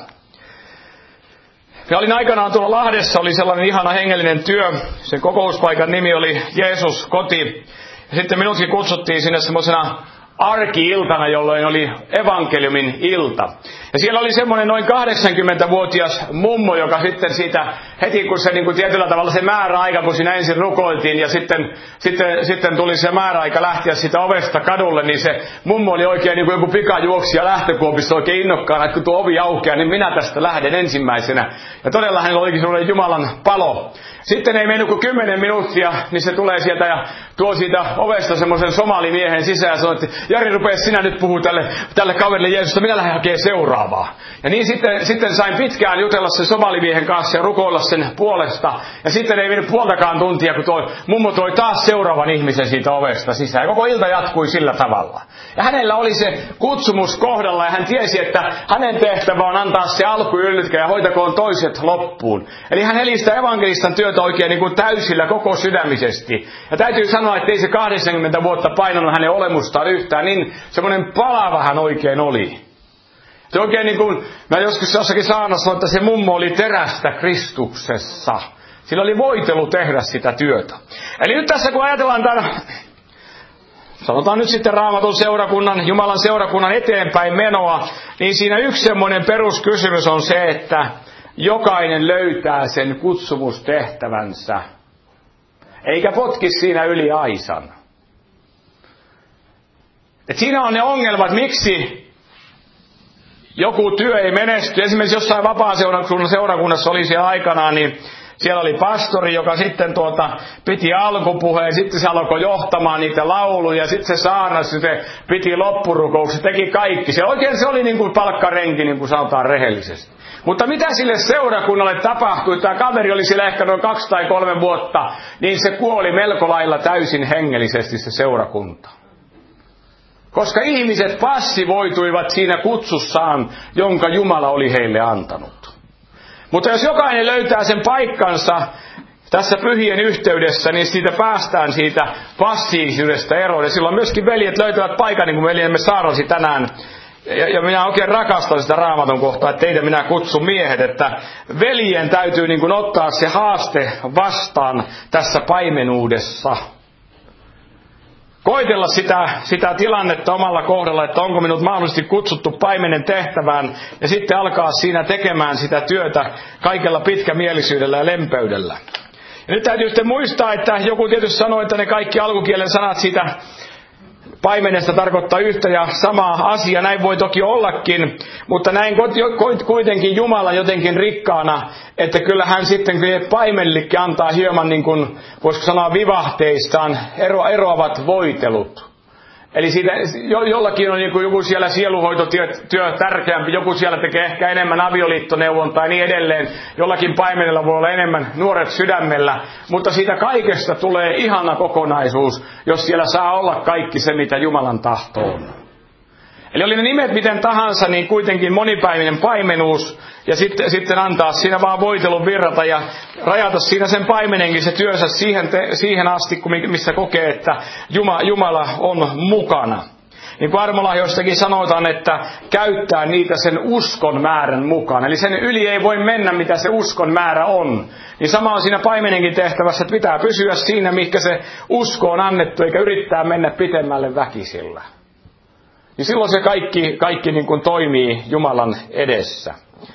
Speaker 1: Ja olin aikanaan tuolla Lahdessa, oli sellainen ihana hengellinen työ. Sen kokouspaikan nimi oli Jeesus koti. Ja sitten minutkin kutsuttiin sinne semmoisena arki-iltana, jolloin oli evankeliumin ilta. Ja siellä oli semmoinen noin kahdeksankymmentävuotias mummo, joka sitten siitä, heti kun se niin kuin tietyllä tavalla se määräaika, kun siinä ensin rukoiltiin, ja sitten, sitten, sitten tuli se määräaika lähteä sitä ovesta kadulle, niin se mummo oli oikein niin kuin joku pikajuoksija lähtökuopissa oikein innokkaana, että kun tuo ovi aukeaa, niin minä tästä lähden ensimmäisenä. Ja todella hänellä olikin sellainen Jumalan palo. Sitten ei mennyt kuin kymmenen minuuttia, niin se tulee sieltä ja tuo siitä ovesta semmoisen somalimiehen sisään ja sanoi, että Jari, rupea sinä nyt puhuu tälle, tälle kaverille Jeesusta, minä lähden hakemaan seuraavaa. Ja niin sitten, sitten sain pitkään jutella sen somalimiehen kanssa ja rukoilla sen puolesta. Ja sitten ei mennyt puoltakaan tuntia, kun toi mummo toi taas seuraavan ihmisen siitä ovesta sisään. Ja koko ilta jatkui sillä tavalla. Ja hänellä oli se kutsumus kohdalla ja hän tiesi, että hänen tehtävä on antaa se alkuyllytkä ja hoitakoon toiset loppuun. Eli hän eli sitä evankelistan työtä oikein niin kuin täysillä koko sydämisesti. Ja täytyy sanoa, että ei se kahdeksankymmentä vuotta painanut hänen olemustaan yhtään, niin semmoinen palava hän oikein oli. Se oikein niin kuin, mä joskus jossakin saarnassa sanoin, että se mummo oli terästä Kristuksessa. Sillä oli voitelu tehdä sitä työtä. Eli nyt tässä kun ajatellaan tämän, sanotaan nyt sitten Raamatun seurakunnan, Jumalan seurakunnan eteenpäin menoa, niin siinä yksi semmoinen peruskysymys on se, että jokainen löytää sen kutsumustehtävänsä, eikä potki siinä yli aisan. Et siinä on ne ongelmat, miksi joku työ ei menesty. Esimerkiksi jossain vapaan seurakunnassa oli siellä aikanaan, niin siellä oli pastori, joka sitten tuota, piti alkupuheen, sitten se alkoi johtamaan niitä lauluja, sitten se saarnasi, se piti loppurukouksia, teki kaikki. Se oikein se oli niin kuin palkkarenki, niin kuin sanotaan rehellisesti. Mutta mitä sille seurakunnalle tapahtui? Tämä kaveri oli siellä ehkä noin kaksi tai kolme vuotta, niin se kuoli melko lailla täysin hengellisesti se seurakunta. Koska ihmiset passivoituivat siinä kutsussaan, jonka Jumala oli heille antanut. Mutta jos jokainen löytää sen paikkansa tässä pyhien yhteydessä, niin siitä päästään siitä passiivisuudesta eroon. Ja silloin myöskin veljet löytävät paikan, niin kuin veljemme saarnasi tänään. Ja, ja minä oikein rakastan sitä Raamatun kohtaa, että teitä minä kutsun miehet, että veljen täytyy niin kuin ottaa se haaste vastaan tässä paimenuudessa. Koitella sitä, sitä tilannetta omalla kohdalla, että onko minut mahdollisesti kutsuttu paimenen tehtävään, ja sitten alkaa siinä tekemään sitä työtä kaikella pitkämielisyydellä ja lempeydellä. Ja nyt täytyy sitten muistaa, että joku tietysti sanoi, että ne kaikki alkukielen sanat siitä paimenesta tarkoittaa yhtä ja samaa asiaa, näin voi toki ollakin, mutta näin kuitenkin Jumala jotenkin rikkaana, että kyllä hän sitten paimenillekin antaa hieman niin kuin, voisiko sanoa vivahteistaan ero, eroavat voitelut. Eli siitä, jo, jollakin on joku, joku siellä sieluhoitotyö työ tärkeämpi, joku siellä tekee ehkä enemmän avioliittoneuvontaa ja niin edelleen. Jollakin paimenella voi olla enemmän nuoret sydämellä, mutta siitä kaikesta tulee ihana kokonaisuus, jos siellä saa olla kaikki se, mitä Jumalan tahto on. Eli oli ne nimet miten tahansa, niin kuitenkin monipäivinen paimenuus, ja sitten, sitten antaa siinä vaan voitelun virrata ja rajata siinä sen paimenenkin se työnsä siihen, te, siihen asti, missä kokee, että Jumala, Jumala on mukana. Niin kuin armolahjoistakin sanotaan, että käyttää niitä sen uskon määrän mukaan. Eli sen yli ei voi mennä, mitä se uskon määrä on. Niin sama on siinä paimenenkin tehtävässä, että pitää pysyä siinä, mikä se usko on annettu, eikä yrittää mennä pitemmälle väkisillä. Niin silloin se kaikki, kaikki niin kuin toimii Jumalan edessä.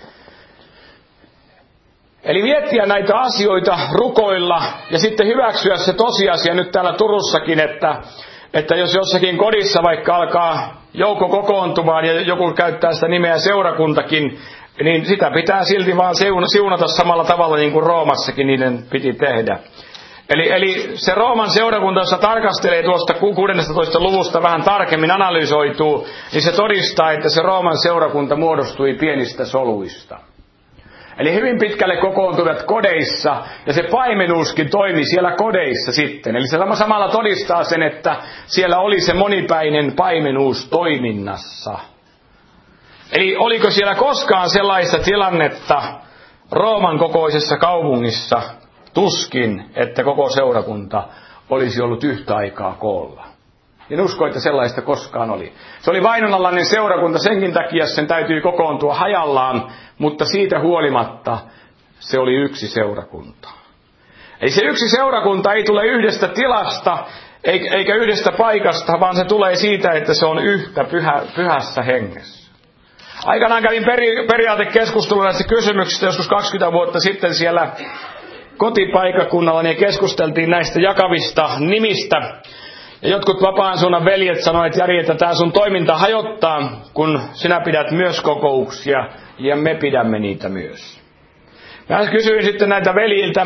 Speaker 1: Eli miettiä näitä asioita, rukoilla ja sitten hyväksyä se tosiasia nyt täällä Turussakin, että, että jos jossakin kodissa vaikka alkaa joukko kokoontumaan ja joku käyttää sitä nimeä seurakuntakin, niin sitä pitää silti vaan siunata samalla tavalla niin kuin Roomassakin niiden piti tehdä. Eli, eli se Rooman seurakunta, jossa tarkastelee tuosta kuudennestatoista luvusta vähän tarkemmin analysoituu, niin se todistaa, että se Rooman seurakunta muodostui pienistä soluista. Eli hyvin pitkälle kokoontuivat kodeissa, ja se paimenuuskin toimi siellä kodeissa sitten. Eli se samalla todistaa sen, että siellä oli se monipäinen paimenuus toiminnassa. Eli oliko siellä koskaan sellaista tilannetta Rooman kokoisessa kaupungissa, tuskin, että koko seurakunta olisi ollut yhtä aikaa koolla. En usko, että sellaista koskaan oli. Se oli vainonalainen seurakunta, senkin takia sen täytyy kokoontua hajallaan, mutta siitä huolimatta se oli yksi seurakunta. Eli se yksi seurakunta ei tule yhdestä tilasta eikä yhdestä paikasta, vaan se tulee siitä, että se on yhtä pyhä, pyhässä hengessä. Aikanaan kävin peri, periaatekeskustelua näistä kysymyksistä joskus kaksikymmentä vuotta sitten siellä kotipaikakunnalla, niin keskusteltiin näistä jakavista nimistä. Ja jotkut vapaan suunnan veljet sanoivat, että Jari, että tämä sun toiminta hajottaa, kun sinä pidät myös kokouksia ja me pidämme niitä myös. Mä kysyin sitten näitä veljiltä,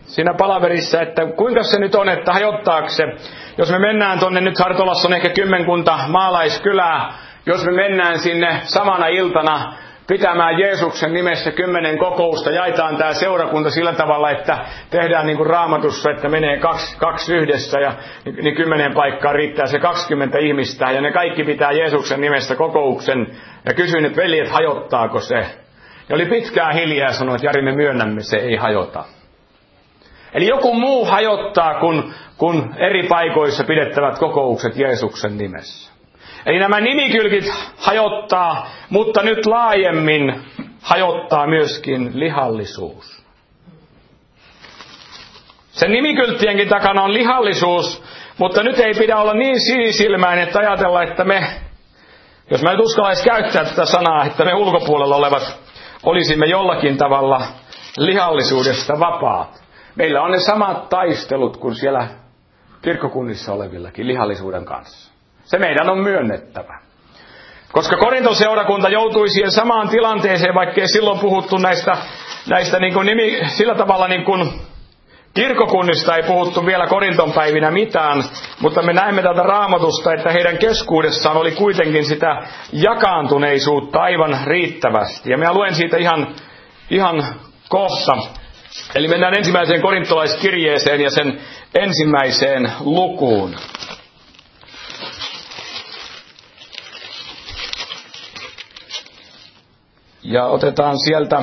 Speaker 1: siinä palaverissa, että kuinka se nyt on, että hajottaako se. Jos me mennään tonne, nyt Hartolassa on ehkä kymmenkunta maalaiskylää, jos me mennään sinne samana iltana pitämään Jeesuksen nimessä kymmenen kokousta, jaetaan tämä seurakunta sillä tavalla, että tehdään niin kuin Raamatussa, että menee kaksi, kaksi yhdessä ja niin kymmenen paikkaa riittää se kaksikymmentä ihmistä ja ne kaikki pitää Jeesuksen nimessä kokouksen ja kysyin, että veljet, hajottaako se? Ja oli pitkään hiljaa ja sanoi, että Jari, me myönnämme, se ei hajota. Eli joku muu hajottaa kuin, kuin eri paikoissa pidettävät kokoukset Jeesuksen nimessä. Eli nämä nimikylkit hajottaa, mutta nyt laajemmin hajottaa myöskin lihallisuus. Sen nimikylttienkin takana on lihallisuus, mutta nyt ei pidä olla niin sinisilmäinen, että ajatella, että me, jos mä nyt uskaltais käyttää tätä sanaa, että me ulkopuolella olevat olisimme jollakin tavalla lihallisuudesta vapaat. Meillä on ne samat taistelut kuin siellä kirkkokunnissa olevillakin lihallisuuden kanssa. Se meidän on myönnettävä. Koska Korinton seurakunta joutui siihen samaan tilanteeseen, vaikkei silloin puhuttu näistä, näistä niin kuin nimi, sillä tavalla niin kuin kirkkokunnista ei puhuttu vielä Korinton päivinä mitään, mutta me näemme täältä Raamatusta, että heidän keskuudessaan oli kuitenkin sitä jakaantuneisuutta aivan riittävästi. Ja minä luen siitä ihan, ihan kohta. Eli mennään ensimmäiseen korintolaiskirjeeseen ja sen ensimmäiseen lukuun. Ja otetaan sieltä,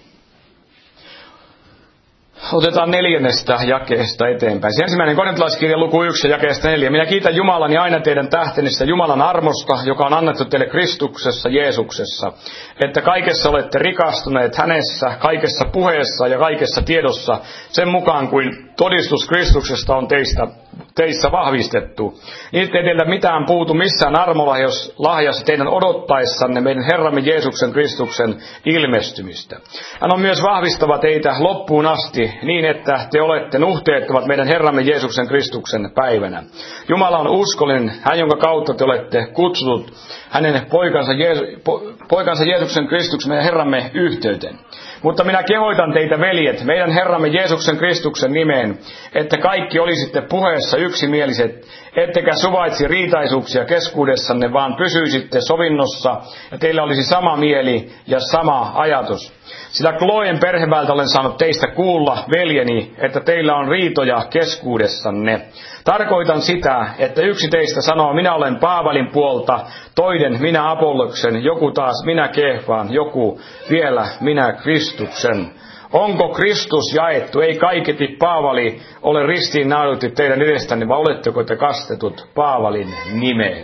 Speaker 1: otetaan neljännestä jakeesta eteenpäin. Se ensimmäinen korintolaiskirja luku yksi ja jakeesta neljä. Minä kiitän Jumalani aina teidän tähtenissä Jumalan armosta, joka on annettu teille Kristuksessa Jeesuksessa, että kaikessa olette rikastuneet hänessä, kaikessa puheessa ja kaikessa tiedossa, sen mukaan kuin todistus Kristuksesta on teistä, teissä vahvistettu. Niin ettei teillä mitään puutu missään armolahjassa teidän odottaessanne meidän Herramme Jeesuksen Kristuksen ilmestymistä. Hän on myös vahvistava teitä loppuun asti, niin että te olette nuhteettomat meidän Herramme Jeesuksen Kristuksen päivänä. Jumala on uskollinen, hän jonka kautta te olette kutsutut hänen poikansa, Jeesu, po, poikansa Jeesuksen Kristuksen meidän Herramme yhteyteen. Mutta minä kehoitan teitä, veljet, meidän Herramme Jeesuksen Kristuksen nimeen, että kaikki olisitte puheessa yksimieliset, ettekä suvaitsi riitaisuuksia keskuudessanne, vaan pysyisitte sovinnossa, ja teillä olisi sama mieli ja sama ajatus. Sillä Kloen perheväeltä olen saanut teistä kuulla, veljeni, että teillä on riitoja keskuudessanne. Tarkoitan sitä, että yksi teistä sanoo, minä olen Paavalin puolta, toinen minä Apolloksen, joku taas minä Keefaan, joku vielä minä Kristuksen. Onko Kristus jaettu? Ei kaiketi Paavali ole ristiin naadutti teidän edestänne, vaan oletteko te kastetut Paavalin nimeen?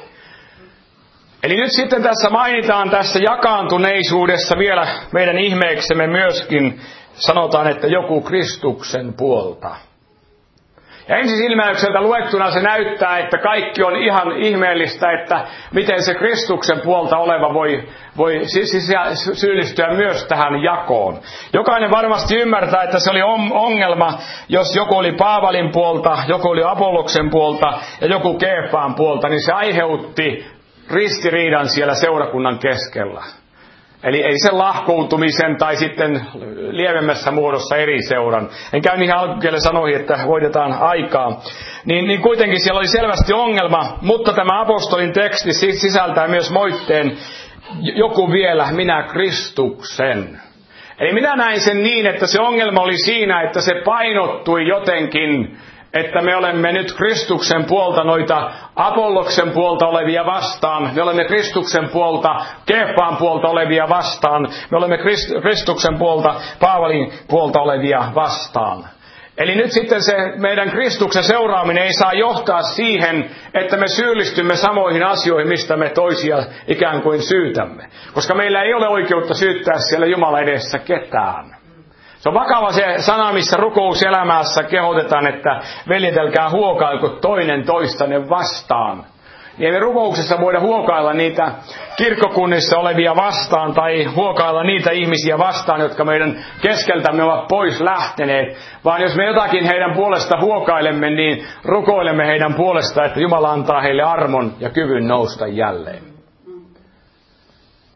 Speaker 1: Eli nyt sitten tässä mainitaan tässä jakaantuneisuudessa vielä meidän ihmeeksemme myöskin, sanotaan, että joku Kristuksen puolta. Ja ensisilmäykseltä luettuna se näyttää, että kaikki on ihan ihmeellistä, että miten se Kristuksen puolta oleva voi, voi syyllistyä myös tähän jakoon. Jokainen varmasti ymmärtää, että se oli ongelma, jos joku oli Paavalin puolta, joku oli Apolloksen puolta ja joku Keefaan puolta, niin se aiheutti ristiriidan siellä seurakunnan keskellä. Eli ei sen lahkoutumisen tai sitten lievemmässä muodossa eri seuran. En käy niihin alkukielen sanoihin, että voitetaan aikaa. Niin, niin kuitenkin siellä oli selvästi ongelma, mutta tämä apostolin teksti sisältää myös moitteen, joku vielä, minä Kristuksen. Eli minä näin sen niin, että se ongelma oli siinä, että se painottui jotenkin, että me olemme nyt Kristuksen puolta noita Apolloksen puolta olevia vastaan. Me olemme Kristuksen puolta Keefaan puolta olevia vastaan. Me olemme Kristuksen puolta Paavalin puolta olevia vastaan. Eli nyt sitten se meidän Kristuksen seuraaminen ei saa johtaa siihen, että me syyllistymme samoihin asioihin, mistä me toisia ikään kuin syytämme. Koska meillä ei ole oikeutta syyttää siellä Jumalan edessä ketään. Se on vakava se sana, missä rukouselämässä kehotetaan, että veljetelkää huokailko toinen toistanne vastaan. Niin ei me rukouksessa voida huokailla niitä kirkkokunnissa olevia vastaan tai huokailla niitä ihmisiä vastaan, jotka meidän keskeltämme ovat pois lähteneet. Vaan jos me jotakin heidän puolesta huokailemme, niin rukoilemme heidän puolesta, että Jumala antaa heille armon ja kyvyn nousta jälleen.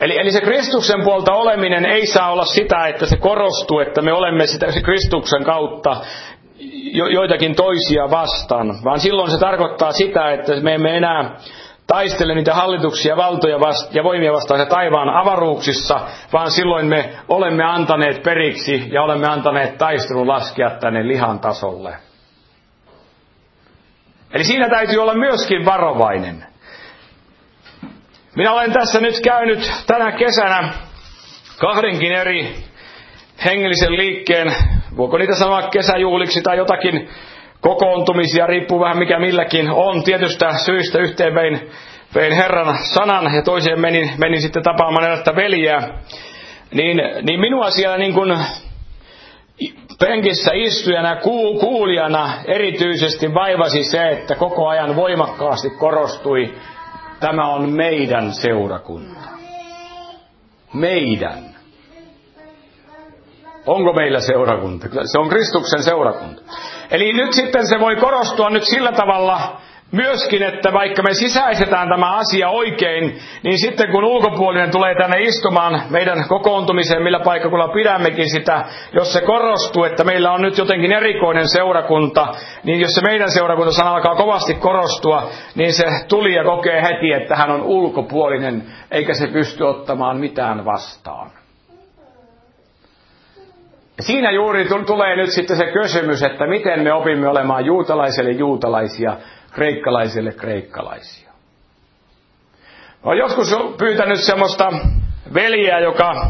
Speaker 1: Eli, eli se Kristuksen puolta oleminen ei saa olla sitä, että se korostuu, että me olemme sitä se Kristuksen kautta jo, joitakin toisia vastaan, vaan silloin se tarkoittaa sitä, että me emme enää taistele niitä hallituksia, valtoja vasta- ja voimia vastaan taivaan avaruuksissa, vaan silloin me olemme antaneet periksi ja olemme antaneet taistelun laskea tänne lihan tasolle. Eli siinä täytyy olla myöskin varovainen. Minä olen tässä nyt käynyt tänä kesänä kahdenkin eri hengellisen liikkeen, voiko niitä sanoa kesäjuhliksi tai jotakin kokoontumisia, riippuu vähän mikä milläkin on. Tietystä syistä yhteen vein, vein Herran sanan ja toiseen menin, menin sitten tapaamaan erästä veljää. Niin, niin minua siellä niin kuin penkissä istujana, kuulijana erityisesti vaivasi se, että koko ajan voimakkaasti korostui, tämä on meidän seurakunta. Meidän. Onko meillä seurakunta? Se on Kristuksen seurakunta. Eli nyt sitten se voi korostua nyt sillä tavalla myöskin, että vaikka me sisäistetään tämä asia oikein, niin sitten kun ulkopuolinen tulee tänne istumaan meidän kokoontumiseen, millä paikkakunnalla pidämmekin sitä, jos se korostuu, että meillä on nyt jotenkin erikoinen seurakunta, niin jos se meidän seurakunta sana alkaa kovasti korostua, niin se tulija kokee heti, että hän on ulkopuolinen, eikä se pysty ottamaan mitään vastaan. Siinä juuri tulee nyt sitten se kysymys, että miten me opimme olemaan juutalaisille juutalaisia, kreikkalaisille kreikkalaisia. Olen joskus pyytänyt semmoista veljeä, joka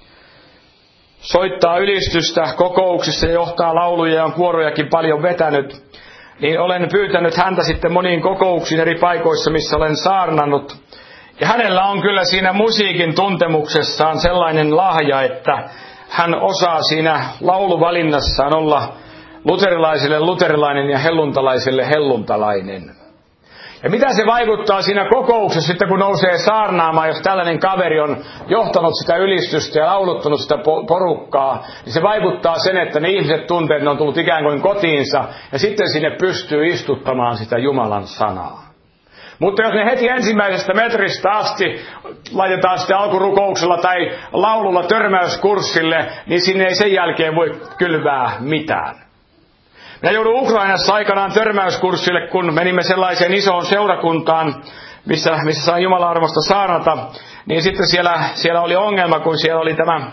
Speaker 1: soittaa ylistystä kokouksissa ja johtaa lauluja ja on kuorojakin paljon vetänyt. Niin olen pyytänyt häntä sitten moniin kokouksiin eri paikoissa, missä olen saarnannut. Ja hänellä on kyllä siinä musiikin tuntemuksessaan sellainen lahja, että hän osaa siinä lauluvalinnassaan olla luterilaisille luterilainen ja helluntalaisille helluntalainen. Ja mitä se vaikuttaa siinä kokouksessa sitten, kun nousee saarnaamaan, jos tällainen kaveri on johtanut sitä ylistystä ja lauluttanut sitä porukkaa, niin se vaikuttaa sen, että ne ihmiset tuntee, että ne on tullut ikään kuin kotiinsa, ja sitten sinne pystyy istuttamaan sitä Jumalan sanaa. Mutta jos ne heti ensimmäisestä metristä asti laitetaan sitten alkurukouksella tai laululla törmäyskurssille, niin sinne ei sen jälkeen voi kylvää mitään. Minä joudun Ukrainassa aikanaan törmäyskurssille, kun menimme sellaiseen isoon seurakuntaan, missä, missä sain Jumalan armosta saarnata, niin sitten siellä, siellä oli ongelma, kun siellä oli tämä,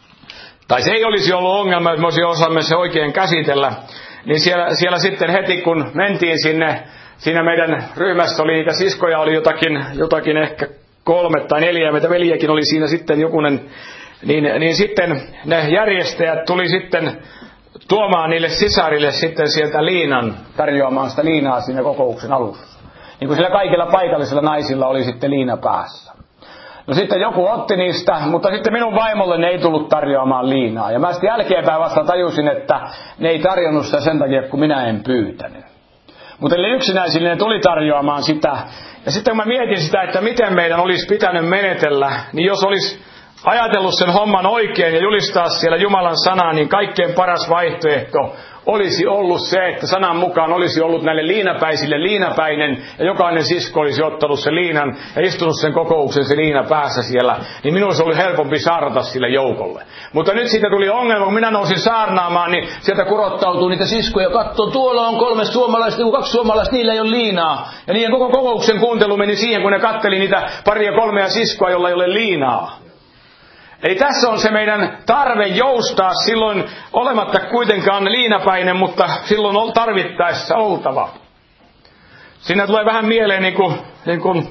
Speaker 1: tai se ei olisi ollut ongelma, että me olisi osaamme se oikein käsitellä, niin siellä, siellä sitten heti kun mentiin sinne, siinä meidän ryhmässä oli niitä siskoja, oli jotakin, jotakin ehkä kolme tai neljä, meitä veljiäkin oli siinä sitten jokunen, niin, niin sitten ne järjestäjät tuli sitten tuomaan niille sisarille sitten sieltä liinan, tarjoamaan sitä liinaa siinä kokouksen alussa. Niin kuin sillä kaikilla paikallisilla naisilla oli sitten liina päässä. No sitten joku otti niistä, mutta sitten minun vaimolle ne ei tullut tarjoamaan liinaa. Ja mä sitten jälkeenpäin vasta tajusin, että ne ei tarjonnut sitä sen takia, kun minä en pyytänyt. Mutta eli yksinäisille ne tuli tarjoamaan sitä. Ja sitten kun mä mietin sitä, että miten meidän olisi pitänyt menetellä, niin jos olisi ajatellut sen homman oikein ja julistaa siellä Jumalan sanaa, niin kaikkein paras vaihtoehto olisi ollut se, että sanan mukaan olisi ollut näille liinapäisille liinapäinen, ja jokainen sisko olisi ottanut sen liinan ja istunut sen kokouksen se liina päässä siellä, niin minun olisi ollut helpompi saarnata sille joukolle. Mutta nyt siitä tuli ongelma, kun minä nousin saarnaamaan, niin sieltä kurottautuu niitä siskoja, katsoo, tuolla on kolme suomalaista, kun kaksi suomalaista, niillä ei ole liinaa. Ja niiden koko kokouksen kuuntelu meni siihen, kun ne katteli niitä paria kolmea siskoa, jolla ei ole liinaa. Eli tässä on se meidän tarve joustaa silloin olematta kuitenkaan liinapäinen, mutta silloin on tarvittaessa oltava. Siinä tulee vähän mieleen, niin kuin, niin kuin,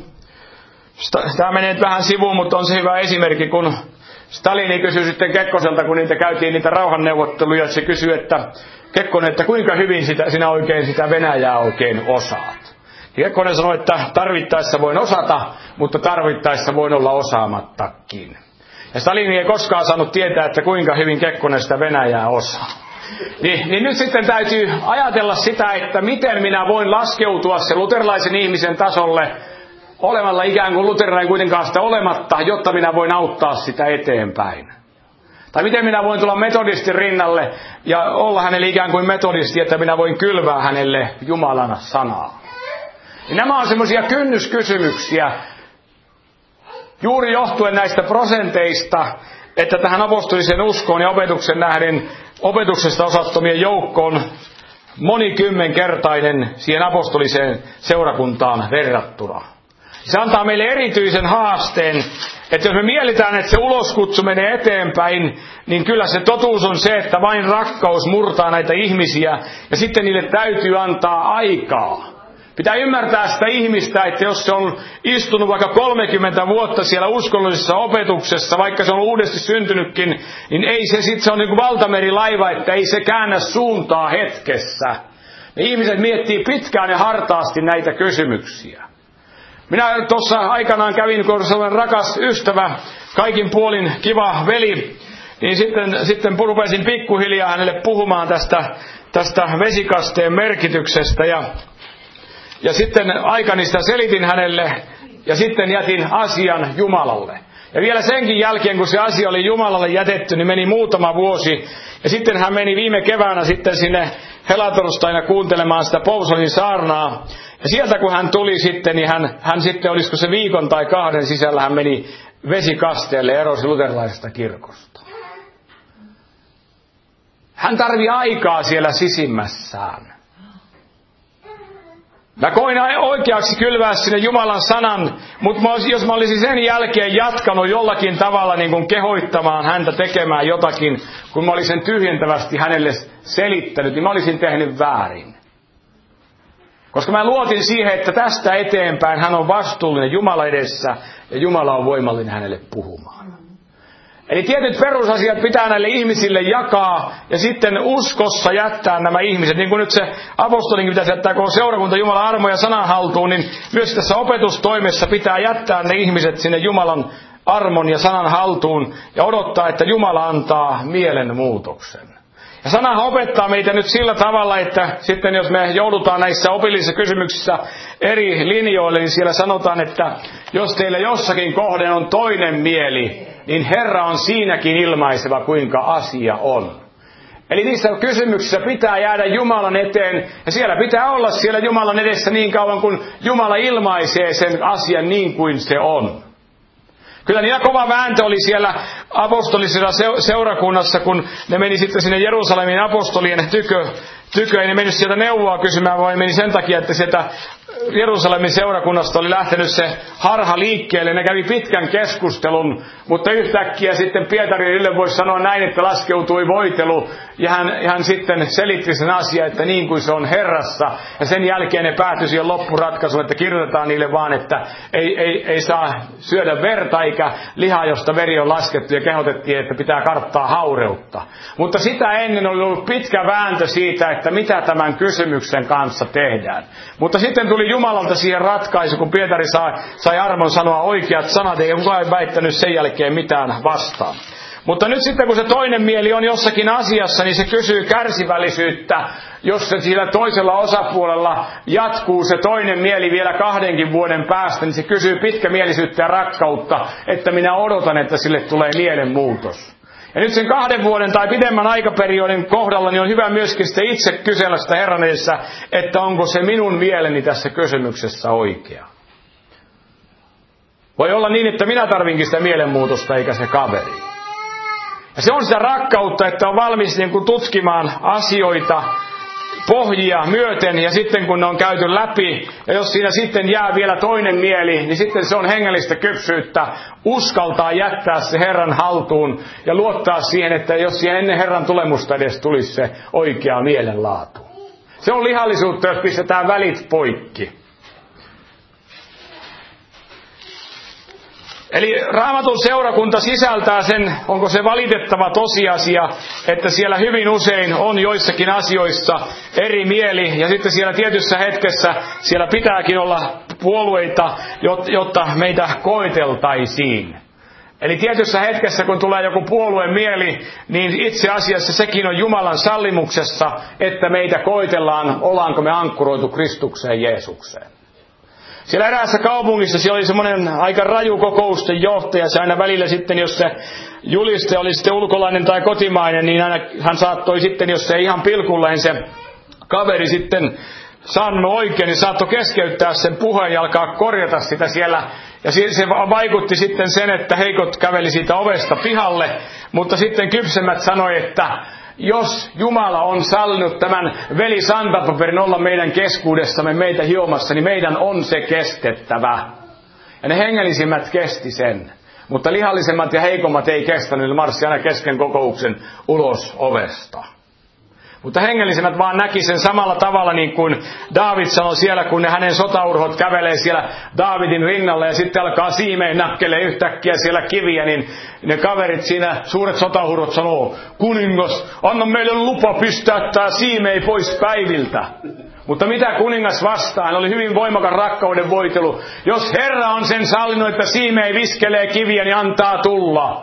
Speaker 1: tämä menee vähän sivuun, mutta on se hyvä esimerkki, kun Stalini kysyi sitten Kekkoselta, kun niitä käytiin niitä rauhanneuvotteluja, että se kysyi, että Kekkonen, että kuinka hyvin sitä, sinä oikein sitä Venäjää oikein osaat. Kekkonen sanoi, että tarvittaessa voin osata, mutta tarvittaessa voin olla osaamattakin. Ja Stalini ei koskaan saanut tietää, että kuinka hyvin Kekkonen sitä Venäjää osaa. Niin, niin nyt sitten täytyy ajatella sitä, että miten minä voin laskeutua se luterilaisen ihmisen tasolle, olemalla ikään kuin luterilainen kuitenkaan sitä olematta, jotta minä voin auttaa sitä eteenpäin. Tai miten minä voin tulla metodistin rinnalle ja olla hänelle ikään kuin metodisti, että minä voin kylvää hänelle Jumalan sanaa. Ja nämä on semmoisia kynnyskysymyksiä. Juuri johtuen näistä prosenteista, että tähän apostoliseen uskoon ja opetuksen nähden opetuksesta osattomien joukkoon monikymmenkertainen siihen apostoliseen seurakuntaan verrattuna. Se antaa meille erityisen haasteen, että jos me mielitään, että se uloskutsu menee eteenpäin, niin kyllä se totuus on se, että vain rakkaus murtaa näitä ihmisiä ja sitten niille täytyy antaa aikaa. Pitää ymmärtää sitä ihmistä, että jos se on istunut vaikka kolmekymmentä vuotta siellä uskonnollisessa opetuksessa, vaikka se on uudesti syntynytkin, niin ei se sitten, se on niin kuin valtamerilaiva, että ei se käännä suuntaa hetkessä. Ne ihmiset miettii pitkään ja hartaasti näitä kysymyksiä. Minä tuossa aikanaan kävin, kun olen rakas ystävä, kaikin puolin kiva veli, niin sitten, sitten rupesin pikkuhiljaa hänelle puhumaan tästä, tästä vesikasteen merkityksestä ja Ja sitten aikani sitä selitin hänelle ja sitten jätin asian Jumalalle. Ja vielä senkin jälkeen, kun se asia oli Jumalalle jätetty, niin meni muutama vuosi. Ja sitten hän meni viime keväänä sitten sinne helatorstaina kuuntelemaan sitä Pousalin saarnaa. Ja sieltä kun hän tuli sitten, niin hän, hän sitten, olisiko se viikon tai kahden sisällä, hän meni vesikasteelle ja erosi luterilaisesta kirkosta. Hän tarvii aikaa siellä sisimmässään. Mä koin oikeaksi kylvää sinne Jumalan sanan, mutta jos mä olisin sen jälkeen jatkanut jollakin tavalla niin kuin kehoittamaan häntä tekemään jotakin, kun mä olisin tyhjentävästi hänelle selittänyt, niin mä olisin tehnyt väärin. Koska mä luotin siihen, että tästä eteenpäin hän on vastuullinen Jumala edessä ja Jumala on voimallinen hänelle puhumaan. Eli tietyt perusasiat pitää näille ihmisille jakaa ja sitten uskossa jättää nämä ihmiset. Niin kuin nyt se apostolinkin pitäisi jättää koko seurakunta Jumalan armo ja sanan haltuun, niin myös tässä opetustoimessa pitää jättää ne ihmiset sinne Jumalan armon ja sanan haltuun ja odottaa, että Jumala antaa mielenmuutoksen. Ja sanahan opettaa meitä nyt sillä tavalla, että sitten jos me joudutaan näissä opillisissa kysymyksissä eri linjoille, niin siellä sanotaan, että jos teillä jossakin kohden on toinen mieli, niin Herra on siinäkin ilmaiseva, kuinka asia on. Eli niissä kysymyksissä pitää jäädä Jumalan eteen, ja siellä pitää olla siellä Jumalan edessä niin kauan, kun Jumala ilmaisee sen asian niin kuin se on. Kyllä niillä kova vääntö oli siellä apostolisessa seurakunnassa, kun ne meni sitten sinne Jerusalemin apostolien tykö. tykö. Ei ne mennyt sieltä neuvoa kysymään, vaan meni sen takia, että sieltä Jerusalemin seurakunnasta oli lähtenyt se harha liikkeelle. Ne kävi pitkän keskustelun, mutta yhtäkkiä sitten Pietarille voisi sanoa näin, että laskeutui voitelu. Ja hän, hän sitten selitti sen asian, että niin kuin se on Herrassa. Ja sen jälkeen ne päätyi siihen loppuratkaisuun, että kirjoitetaan niille vaan, että ei, ei, ei saa syödä verta eikä lihaa, josta veri on laskettu. Ja kehotettiin, että pitää karttaa haureutta. Mutta sitä ennen oli ollut pitkä vääntö siitä, että mitä tämän kysymyksen kanssa tehdään. Mutta sitten tuli Jumalalta siihen ratkaisu, kun Pietari sai, sai armon sanoa oikeat sanat, eikä kukaan väittänyt sen jälkeen mitään vastaan. Mutta nyt sitten kun se toinen mieli on jossakin asiassa, niin se kysyy kärsivällisyyttä. Jos se siellä toisella osapuolella jatkuu se toinen mieli vielä kahdenkin vuoden päästä, niin se kysyy pitkämielisyyttä ja rakkautta, että minä odotan, että sille tulee mielenmuutos. Ja nyt sen kahden vuoden tai pidemmän aikaperiodin kohdalla niin on hyvä myöskin sitten itse kysellä sitä Herran edessä, että onko se minun mieleni tässä kysymyksessä oikea. Voi olla niin, että minä tarvinkin sitä mielenmuutosta eikä se kaveri. Ja se on sitä rakkautta, että on valmis niin kuin tutkimaan asioita pohjia myöten ja sitten kun ne on käyty läpi ja jos siinä sitten jää vielä toinen mieli, niin sitten se on hengellistä kypsyyttä uskaltaa jättää se Herran haltuun ja luottaa siihen, että jos siihen ennen Herran tulemusta edes tulisi se oikea mielenlaatu. Se on lihallisuutta, jos pistetään välit poikki. Eli Raamatun seurakunta sisältää sen, onko se valitettava tosiasia, että siellä hyvin usein on joissakin asioissa eri mieli, ja sitten siellä tietyssä hetkessä siellä pitääkin olla puolueita, jotta meitä koeteltaisiin. Eli tietyssä hetkessä, kun tulee joku puolueen mieli, niin itse asiassa sekin on Jumalan sallimuksessa, että meitä koetellaan, ollaanko me ankkuroitu Kristukseen Jeesukseen. Siellä eräässä kaupungissa siellä oli semmoinen aika raju kokousten johtaja. Se aina välillä sitten, jos se juliste oli sitten ulkolainen tai kotimainen, niin aina hän saattoi sitten, jos se ihan pilkulleen se kaveri sitten sanonut oikein, niin saattoi keskeyttää sen puheen ja alkaa korjata sitä siellä. Ja se vaikutti sitten sen, että heikot käveli siitä ovesta pihalle, mutta sitten kypsemmät sanoi, että jos Jumala on sallinut tämän veli santapaperin olla meidän keskuudessamme meitä hiomassa, niin meidän on se kestettävä. Ja ne hengellisimmät kesti sen. Mutta lihallisemmat ja heikommat ei kestänyt, ne marssi aina kesken kokouksen ulos ovesta. Mutta hengellisimmät vaan näki sen samalla tavalla niin kuin Daavid sanoi siellä, kun ne hänen sotaurhot kävelee siellä Daavidin rinnalla ja sitten alkaa siimeen nakkelee yhtäkkiä siellä kiviä, niin ne kaverit siinä, suuret sotaurhot sanoo, kuningas, anna meille lupa pistää tää siimei pois päiviltä. Mutta mitä kuningas vastaan? Oli hyvin voimakas rakkauden voitelu. Jos Herra on sen sallinut, että siimei viskelee kiviä, niin antaa tulla.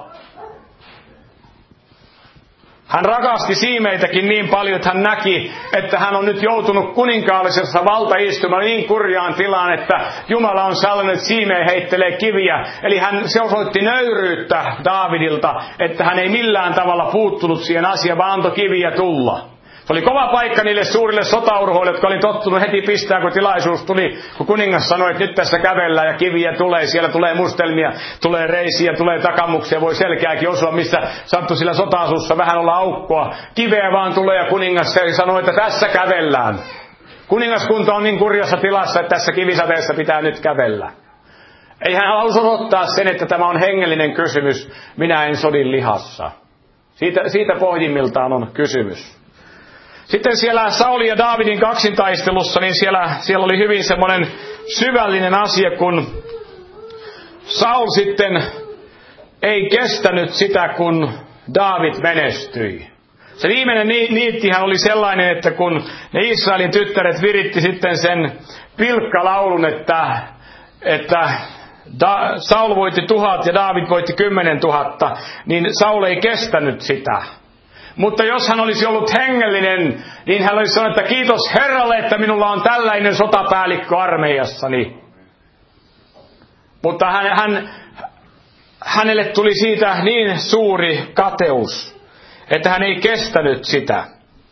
Speaker 1: Hän rakasti siimeitäkin niin paljon, että hän näki, että hän on nyt joutunut kuninkaallisessa valtaistumaan niin kurjaan tilaan, että Jumala on sallinut, että siimei heittelee kiviä. Eli hän, se osoitti nöyryyttä Daavidilta, että hän ei millään tavalla puuttunut siihen asiaan, vaan antoi kiviä tulla. Se oli kova paikka niille suurille sotaurhoille, jotka oli tottunut heti pistää, kun tilaisuus tuli, kun kuningas sanoi, että nyt tässä kävellään ja kiviä tulee, siellä tulee mustelmia, tulee reisiä, tulee takamuksia, voi selkääkin osua, missä sattui sillä sota-asussa vähän olla aukkoa. Kiveä vaan tulee ja kuningas sanoi, että tässä kävellään. Kuningaskunta on niin kurjassa tilassa, että tässä kivisateessa pitää nyt kävellä. Ei hän halus odottaa sen, että tämä on hengellinen kysymys, minä en sodin lihassa. Siitä, siitä pohjimmiltaan on kysymys. Sitten siellä Sauli ja Daavidin kaksintaistelussa, niin siellä, siellä oli hyvin semmoinen syvällinen asia, kun Saul sitten ei kestänyt sitä, kun Daavid menestyi. Se viimeinen niittihän oli sellainen, että kun ne Israelin tyttäret viritti sitten sen pilkkalaulun, että, että da, Saul voitti tuhat ja Daavid voitti kymmenen tuhatta, niin Saul ei kestänyt sitä. Mutta jos hän olisi ollut hengellinen, niin hän olisi sanonut, että kiitos Herralle, että minulla on tällainen sotapäällikkö armeijassani. Mutta hän, hän, hänelle tuli siitä niin suuri kateus, että hän ei kestänyt sitä.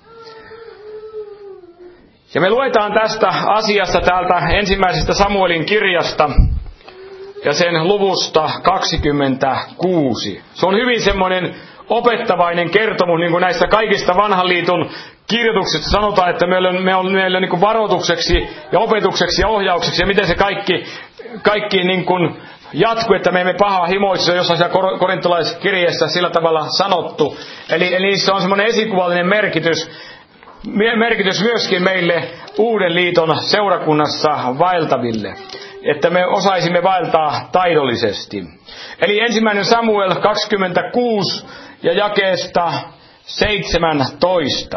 Speaker 1: Ja me luetaan tästä asiasta täältä ensimmäisestä Samuelin kirjasta ja sen luvusta kaksikymmentäkuusi. Se on hyvin semmoinen opettavainen kertomus, niin kuin näistä kaikista vanhan liiton kirjoituksista sanotaan, että meillä on, meillä on, meillä on niin kuin varoitukseksi ja opetukseksi ja ohjaukseksi, ja miten se kaikki, kaikki niin kuin jatkuu, että me emme pahaa himoissa, jossain siellä korintolaiskirjeessä sillä tavalla sanottu. Eli, eli se on semmoinen esikuvallinen merkitys, merkitys myöskin meille uuden liiton seurakunnassa vaeltaville, että me osaisimme vaeltaa taidollisesti. Eli ensimmäinen Samuel kaksikymmentäkuusi ja jakeesta seitsemäntoista.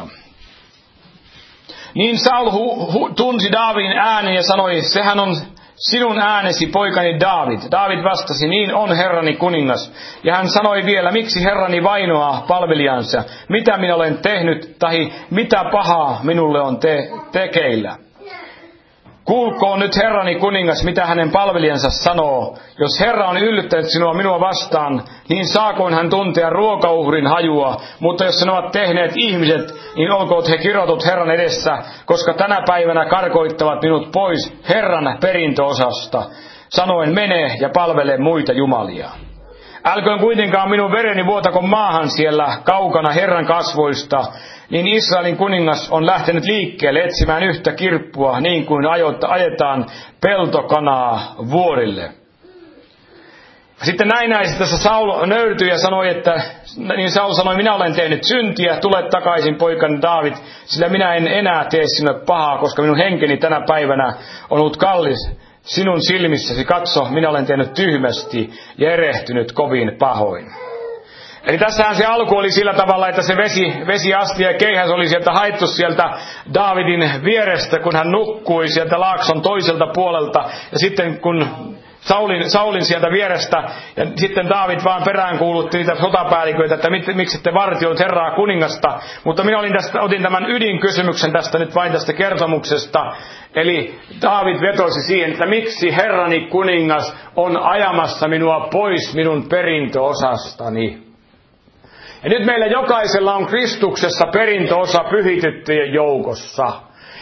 Speaker 1: Niin Saul hu- hu- tunsi Daavidin äänen ja sanoi, sehän on sinun äänesi, poikani Daavid. Daavid vastasi, niin on herrani kuningas. Ja hän sanoi vielä, miksi herrani vainoaa palvelijansa? Mitä minä olen tehnyt, tai mitä pahaa minulle on te- tekeillä? Kuulkoon nyt herrani kuningas, mitä hänen palvelijansa sanoo. Jos Herra on yllyttänyt sinua minua vastaan, niin saakoon hän tuntea ruokauhrin hajua. Mutta jos sen ovat tehneet ihmiset, niin olkoot he kirotut Herran edessä, koska tänä päivänä karkoittavat minut pois Herran perintöosasta. Sanoen, mene ja palvele muita jumalia. Älköön kuitenkaan minun vereni vuotako maahan siellä kaukana Herran kasvoista, niin Israelin kuningas on lähtenyt liikkeelle etsimään yhtä kirppua, niin kuin ajetaan peltokanaa vuorille. Sitten näinäisesti tässä Saul nöyrtyi ja sanoi, että, niin Saul sanoi, minä olen tehnyt syntiä, tule takaisin poikani Daavid, sillä minä en enää tee sinulle pahaa, koska minun henkeni tänä päivänä on ollut kallis sinun silmissäsi. Katso, minä olen tehnyt tyhmästi ja erehtynyt kovin pahoin. Eli tässähän se alku oli sillä tavalla, että se vesi, vesiastia ja keihäs oli sieltä haettu sieltä Daavidin vierestä, kun hän nukkui sieltä laakson toiselta puolelta. Ja sitten kun Saulin, Saulin sieltä vierestä, ja sitten Daavid vaan peräänkuulutti niitä sotapäälliköitä, että mit, miksi ette vartioit Herraa kuningasta. Mutta minä olin tästä, otin tämän ydinkysymyksen tästä nyt vain tästä kertomuksesta. Eli Daavid vetosi siihen, että miksi Herrani kuningas on ajamassa minua pois minun perintöosastani. Ja nyt meillä jokaisella on Kristuksessa perintöosa pyhitettyjen joukossa.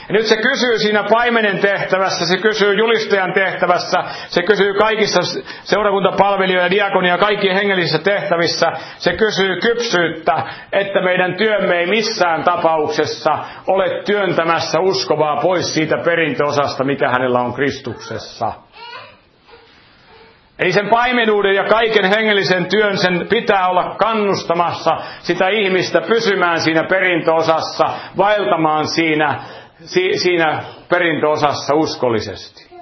Speaker 1: Ja nyt se kysyy siinä paimenen tehtävässä, se kysyy julistajan tehtävässä, se kysyy kaikissa seurakuntapalvelijoiden ja diakonia kaikkien hengellisissä tehtävissä, se kysyy kypsyyttä, että meidän työmme ei missään tapauksessa ole työntämässä uskovaa pois siitä perintöosasta, mikä hänellä on Kristuksessa. Eli sen paimenuuden ja kaiken hengellisen työn sen pitää olla kannustamassa sitä ihmistä pysymään siinä perintöosassa, vaeltamaan siinä, si, siinä perintöosassa uskollisesti.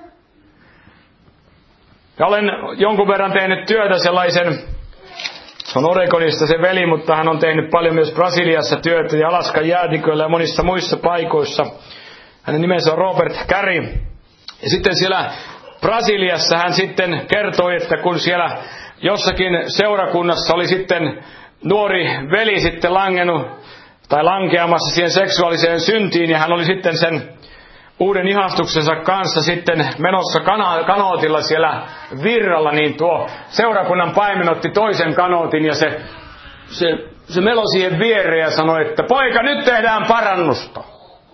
Speaker 1: Ja olen jonkun verran tehnyt työtä sellaisen, se on Oregonista se veli, mutta hän on tehnyt paljon myös Brasiliassa työtä ja Alaskan jäätiköillä ja monissa muissa paikoissa. Hänen nimensä on Robert Carey. Ja sitten siellä Brasiliassa hän sitten kertoi, että kun siellä jossakin seurakunnassa oli sitten nuori veli sitten langennut tai lankeamassa siihen seksuaaliseen syntiin, ja hän oli sitten sen uuden ihastuksensa kanssa sitten menossa kana- kanootilla siellä virralla, niin tuo seurakunnan paimen otti toisen kanootin ja se, se, se melo siihen viereen ja sanoi, että poika, nyt tehdään parannusta.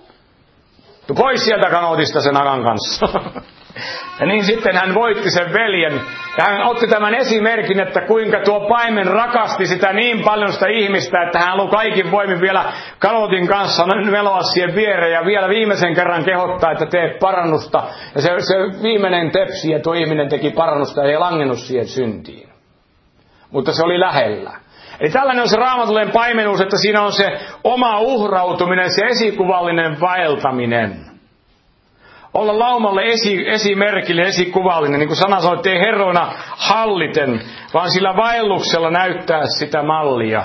Speaker 1: Tu pois sieltä kanootista sen akan kanssa. Ja niin sitten hän voitti sen veljen. Ja hän otti tämän esimerkin, että kuinka tuo paimen rakasti sitä niin paljon sitä ihmistä, että hän haluaa kaikin voimin vielä kanootin kanssa meloa siihen viereen ja vielä viimeisen kerran kehottaa, että tee parannusta. Ja se, se viimeinen tepsi ja tuo ihminen teki parannusta ja ei langennut siihen syntiin. Mutta se oli lähellä. Eli tällainen on se raamatullinen paimenuus, että siinä on se oma uhrautuminen, se esikuvallinen vaeltaminen. Olla laumalle esi, esimerkillinen, esikuvallinen, niin kuin sana sanoi, että ei herroina halliten, vaan sillä vaelluksella näyttää sitä mallia.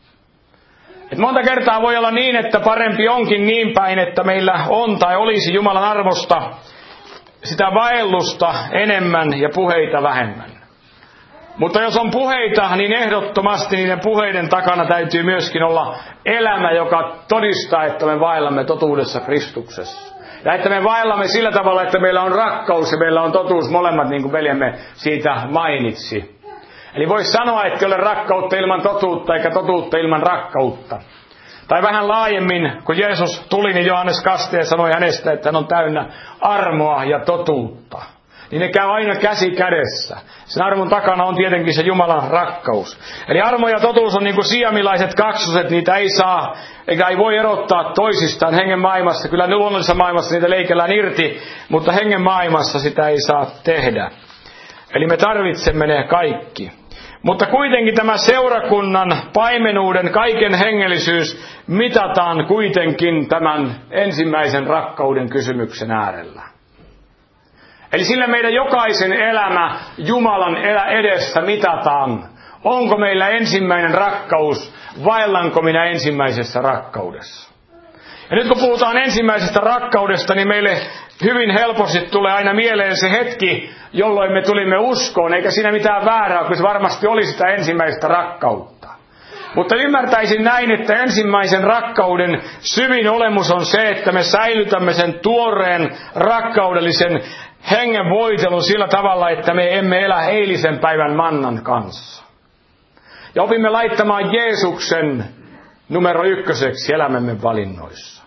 Speaker 1: Et monta kertaa voi olla niin, että parempi onkin niin päin, että meillä on tai olisi Jumalan arvosta sitä vaellusta enemmän ja puheita vähemmän. Mutta jos on puheita, niin ehdottomasti niiden puheiden takana täytyy myöskin olla elämä, joka todistaa, että me vaellamme totuudessa Kristuksessa. Ja että me vaellamme sillä tavalla, että meillä on rakkaus ja meillä on totuus molemmat, niin kuin veljemme siitä mainitsi. Eli voisi sanoa, että ei ole rakkautta ilman totuutta, eikä totuutta ilman rakkautta. Tai vähän laajemmin, kun Jeesus tuli, niin Johannes Kaste sanoi hänestä, että hän on täynnä armoa ja totuutta. Niin ne käy aina käsi kädessä. Sen armon takana on tietenkin se Jumalan rakkaus. Eli armo ja totuus on niin kuin siamilaiset kaksoset, niitä ei saa, eikä ei voi erottaa toisistaan hengen maailmassa. Kyllä luonnollisessa maailmassa niitä leikellään irti, mutta hengen maailmassa sitä ei saa tehdä. Eli me tarvitsemme ne kaikki. Mutta kuitenkin tämä seurakunnan paimenuuden kaiken hengellisyys mitataan kuitenkin tämän ensimmäisen rakkauden kysymyksen äärellä. Eli sillä meidän jokaisen elämä Jumalan edessä mitataan. Onko meillä ensimmäinen rakkaus, vaellanko minä ensimmäisessä rakkaudessa? Ja nyt kun puhutaan ensimmäisestä rakkaudesta, niin meille hyvin helposti tulee aina mieleen se hetki, jolloin me tulimme uskoon, eikä siinä mitään väärää, kun se varmasti oli sitä ensimmäistä rakkautta. Mutta ymmärtäisin näin, että ensimmäisen rakkauden syvin olemus on se, että me säilytämme sen tuoreen rakkaudellisen hengen voitelun sillä tavalla, että me emme elä eilisen päivän mannan kanssa. Ja opimme laittamaan Jeesuksen numero ykköseksi elämämme valinnoissa.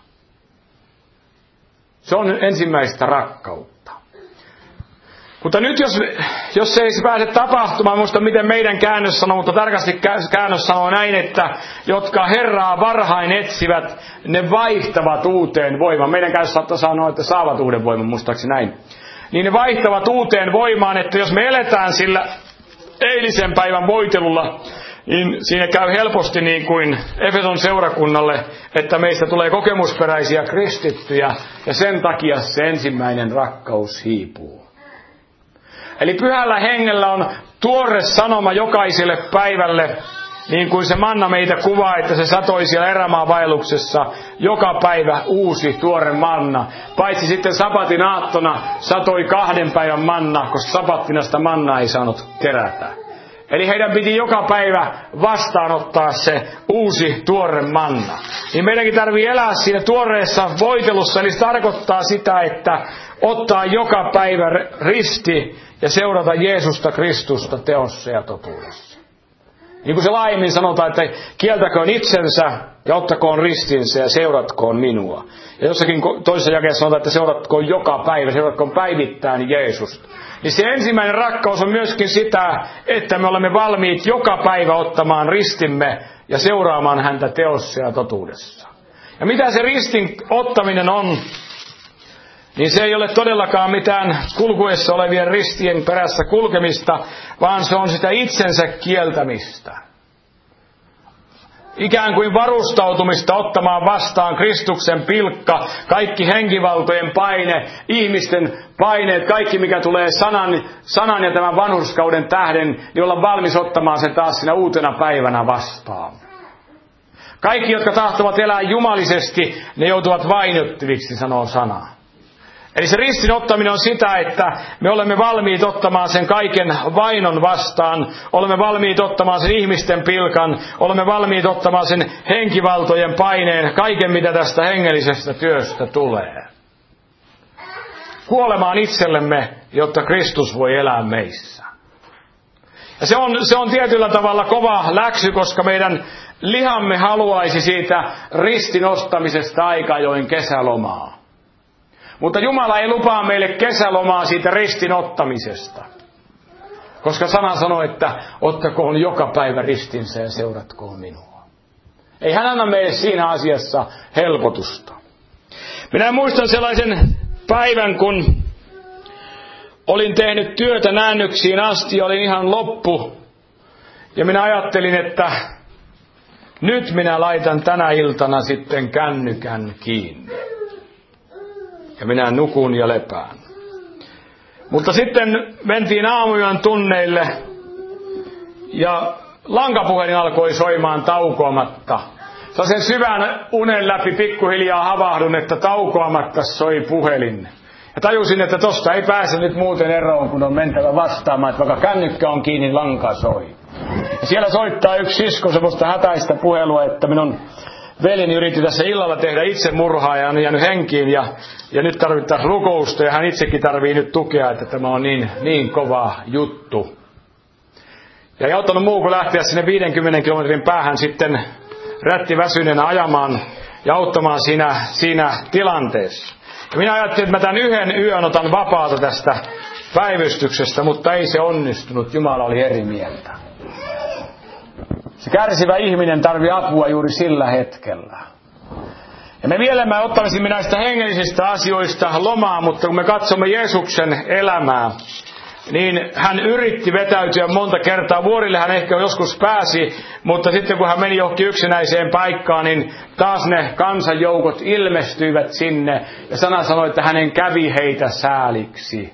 Speaker 1: Se on ensimmäistä rakkautta. Mutta nyt jos, jos se ei pääse tapahtumaan, muista miten meidän käännös sanoo, mutta tarkasti käännös sanoo näin, että jotka Herraa varhain etsivät, ne vaihtavat uuteen voimaan. Meidän käännös saattaa sanoa, että saavat uuden voiman, muistaakseni näin. Niin ne vaihtavat uuteen voimaan, että jos me eletään sillä eilisen päivän voitelulla, niin siinä käy helposti niin kuin Efeson seurakunnalle, että meistä tulee kokemusperäisiä kristittyjä, ja sen takia se ensimmäinen rakkaus hiipuu. Eli pyhällä hengellä on tuore sanoma jokaiselle päivälle, niin kuin se manna meitä kuvaa, että se satoi siellä erämaavaelluksessa joka päivä uusi tuore manna. Paitsi sitten sabatin aattona satoi kahden päivän manna, koska sabattina sitä mannaa ei saanut kerätä. Eli heidän piti joka päivä vastaanottaa se uusi tuore manna. Niin meidänkin tarvii elää siinä tuoreessa voitelussa, eli se tarkoittaa sitä, että ottaa joka päivä risti ja seurata Jeesusta Kristusta teossa ja totuudessa. Niin kuin se laajemmin sanotaan, että kieltäköön itsensä ja ottakoon ristinsä ja seuratkoon minua. Ja jossakin toisessa jakeessa sanotaan, että seuratkoon joka päivä, seuratkoon päivittäin Jeesusta. Niin se ensimmäinen rakkaus on myöskin sitä, että me olemme valmiit joka päivä ottamaan ristimme ja seuraamaan häntä teossa ja totuudessa. Ja mitä se ristin ottaminen on, niin se ei ole todellakaan mitään kulkuessa olevien ristien perässä kulkemista, vaan se on sitä itsensä kieltämistä. Ikään kuin varustautumista ottamaan vastaan Kristuksen pilkka, kaikki henkivaltojen paine, ihmisten paineet, kaikki mikä tulee sanan, sanan ja tämän vanhurskauden tähden, niin olla valmis ottamaan sen taas siinä uutena päivänä vastaan. Kaikki, jotka tahtovat elää jumalisesti, ne joutuvat vainottiviksi, sanoo sana. Eli se ristin ottaminen on sitä, että me olemme valmiit ottamaan sen kaiken vainon vastaan, olemme valmiit ottamaan sen ihmisten pilkan, olemme valmiit ottamaan sen henkivaltojen paineen, kaiken mitä tästä hengellisestä työstä tulee. Kuolemaan itsellemme, jotta Kristus voi elää meissä. Ja se on, se on tietyllä tavalla kova läksy, koska meidän lihamme haluaisi siitä ristin ostamisesta aika ajoin kesälomaa. Mutta Jumala ei lupaa meille kesälomaa siitä ristin ottamisesta. Koska sana sanoo, että ottakoon joka päivä ristinsä ja seuratkoon minua. Ei hän anna meille siinä asiassa helpotusta. Minä muistan sellaisen päivän, kun olin tehnyt työtä näännyksiin asti, olin ihan loppu. Ja minä ajattelin, että nyt minä laitan tänä iltana sitten kännykän kiinni. Ja minä nukun ja lepään. Mutta sitten mentiin aamuyön tunneille ja lankapuhelin alkoi soimaan taukoamatta. Sen syvän unen läpi pikkuhiljaa havahdun, että taukoamatta soi puhelin. Ja tajusin, että tosta ei pääse nyt muuten eroon, kun on mentävä vastaamaan, että vaikka kännykkä on kiinni, lanka soi. Ja siellä soittaa yksi sisko semmoista hätäistä puhelua, että minun veljeni yritti tässä illalla tehdä itsemurhaa ja on jäänyt henkiin ja, ja nyt tarvittaisiin rukousta ja hän itsekin tarvii nyt tukea, että tämä on niin, niin kova juttu. Ja ei auttanut muu kuin lähteä sinne viidenkymmenen kilometrin päähän sitten rättiväsyneenä ajamaan ja auttamaan siinä, siinä tilanteessa. Ja minä ajattelin, että mä tämän yhden yön otan vapaata tästä päivystyksestä, mutta ei se onnistunut. Jumala oli eri mieltä. Se kärsivä ihminen tarvii apua juuri sillä hetkellä. Ja me mielemme ottaisimme näistä hengellisistä asioista lomaa, mutta kun me katsomme Jeesuksen elämää, niin hän yritti vetäytyä monta kertaa. Vuorille hän ehkä joskus pääsi, mutta sitten kun hän meni johonkin yksinäiseen paikkaan, niin taas ne kansanjoukot ilmestyivät sinne. Ja sana sanoi, että hänen kävi heitä sääliksi.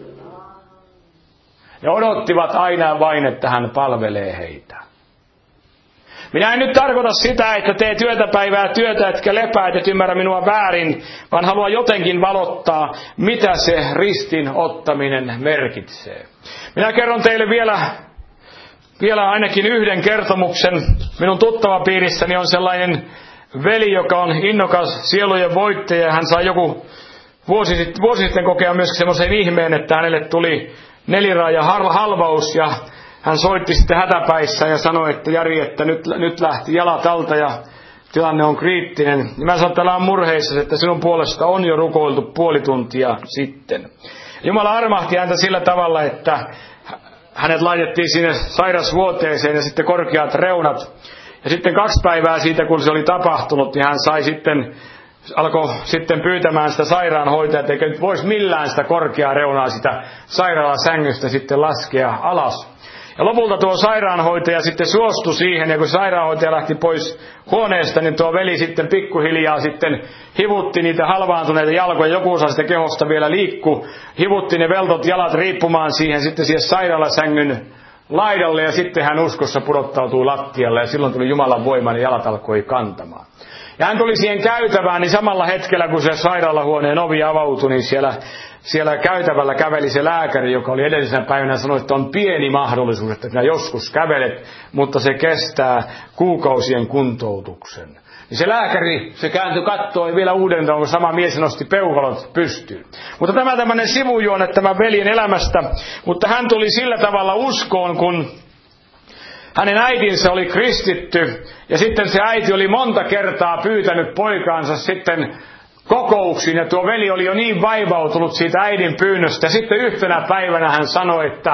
Speaker 1: Ja odottivat aina vain, että hän palvelee heitä. Minä en nyt tarkoita sitä, että tee työtä päivää työtä, etkä lepää, et ymmärrä minua väärin, vaan haluan jotenkin valottaa, mitä se ristin ottaminen merkitsee. Minä kerron teille vielä, vielä ainakin yhden kertomuksen. Minun tuttavapiirissäni on sellainen veli, joka on innokas sielujen voittaja. Hän sai joku vuosi sitten, vuosi sitten kokea myös semmoisen ihmeen, että hänelle tuli neliraaja halvaus ja hän soitti sitten hätäpäissä ja sanoi, että Jari, että nyt, nyt lähti jalat alta ja tilanne on kriittinen. Ja mä sanoin, että älä on murheissa, että sinun puolesta on jo rukoiltu puoli tuntia sitten. Jumala armahti häntä sillä tavalla, että hänet laitettiin sinne sairasvuoteeseen ja sitten korkeat reunat. Ja sitten kaksi päivää siitä, kun se oli tapahtunut, niin hän sai sitten, alkoi sitten pyytämään sitä sairaanhoitajaa, että eikö nyt voisi millään sitä korkeaa reunaa sitä sairaalasängystä sitten laskea alas. Ja lopulta tuo sairaanhoitaja sitten suostui siihen, ja kun sairaanhoitaja lähti pois huoneesta, niin tuo veli sitten pikkuhiljaa sitten hivutti niitä halvaantuneita jalkoja, joku osa sitä kehosta vielä liikkuu, hivutti ne veltot jalat riippumaan siihen sitten siihen sairaalasängyn laidalle, ja sitten hän uskossa pudottautui lattialle, ja silloin tuli Jumalan voima, ja jalat alkoi kantamaan. Ja hän tuli siihen käytävään, niin samalla hetkellä, kun se sairaalahuoneen ovi avautui, niin siellä, siellä käytävällä käveli se lääkäri, joka oli edellisenä päivänä, sanoi, että on pieni mahdollisuus, että sinä joskus kävelet, mutta se kestää kuukausien kuntoutuksen. Niin se lääkäri, se kääntyi kattoi vielä uudelleen, kun sama mies nosti peukalot pystyyn. Mutta tämä tämmöinen sivujuone tämän veljen elämästä, mutta hän tuli sillä tavalla uskoon, kun hänen äitinsä oli kristitty, ja sitten se äiti oli monta kertaa pyytänyt poikaansa sitten kokouksiin, ja tuo veli oli jo niin vaivautunut siitä äidin pyynnöstä, ja sitten yhtenä päivänä hän sanoi, että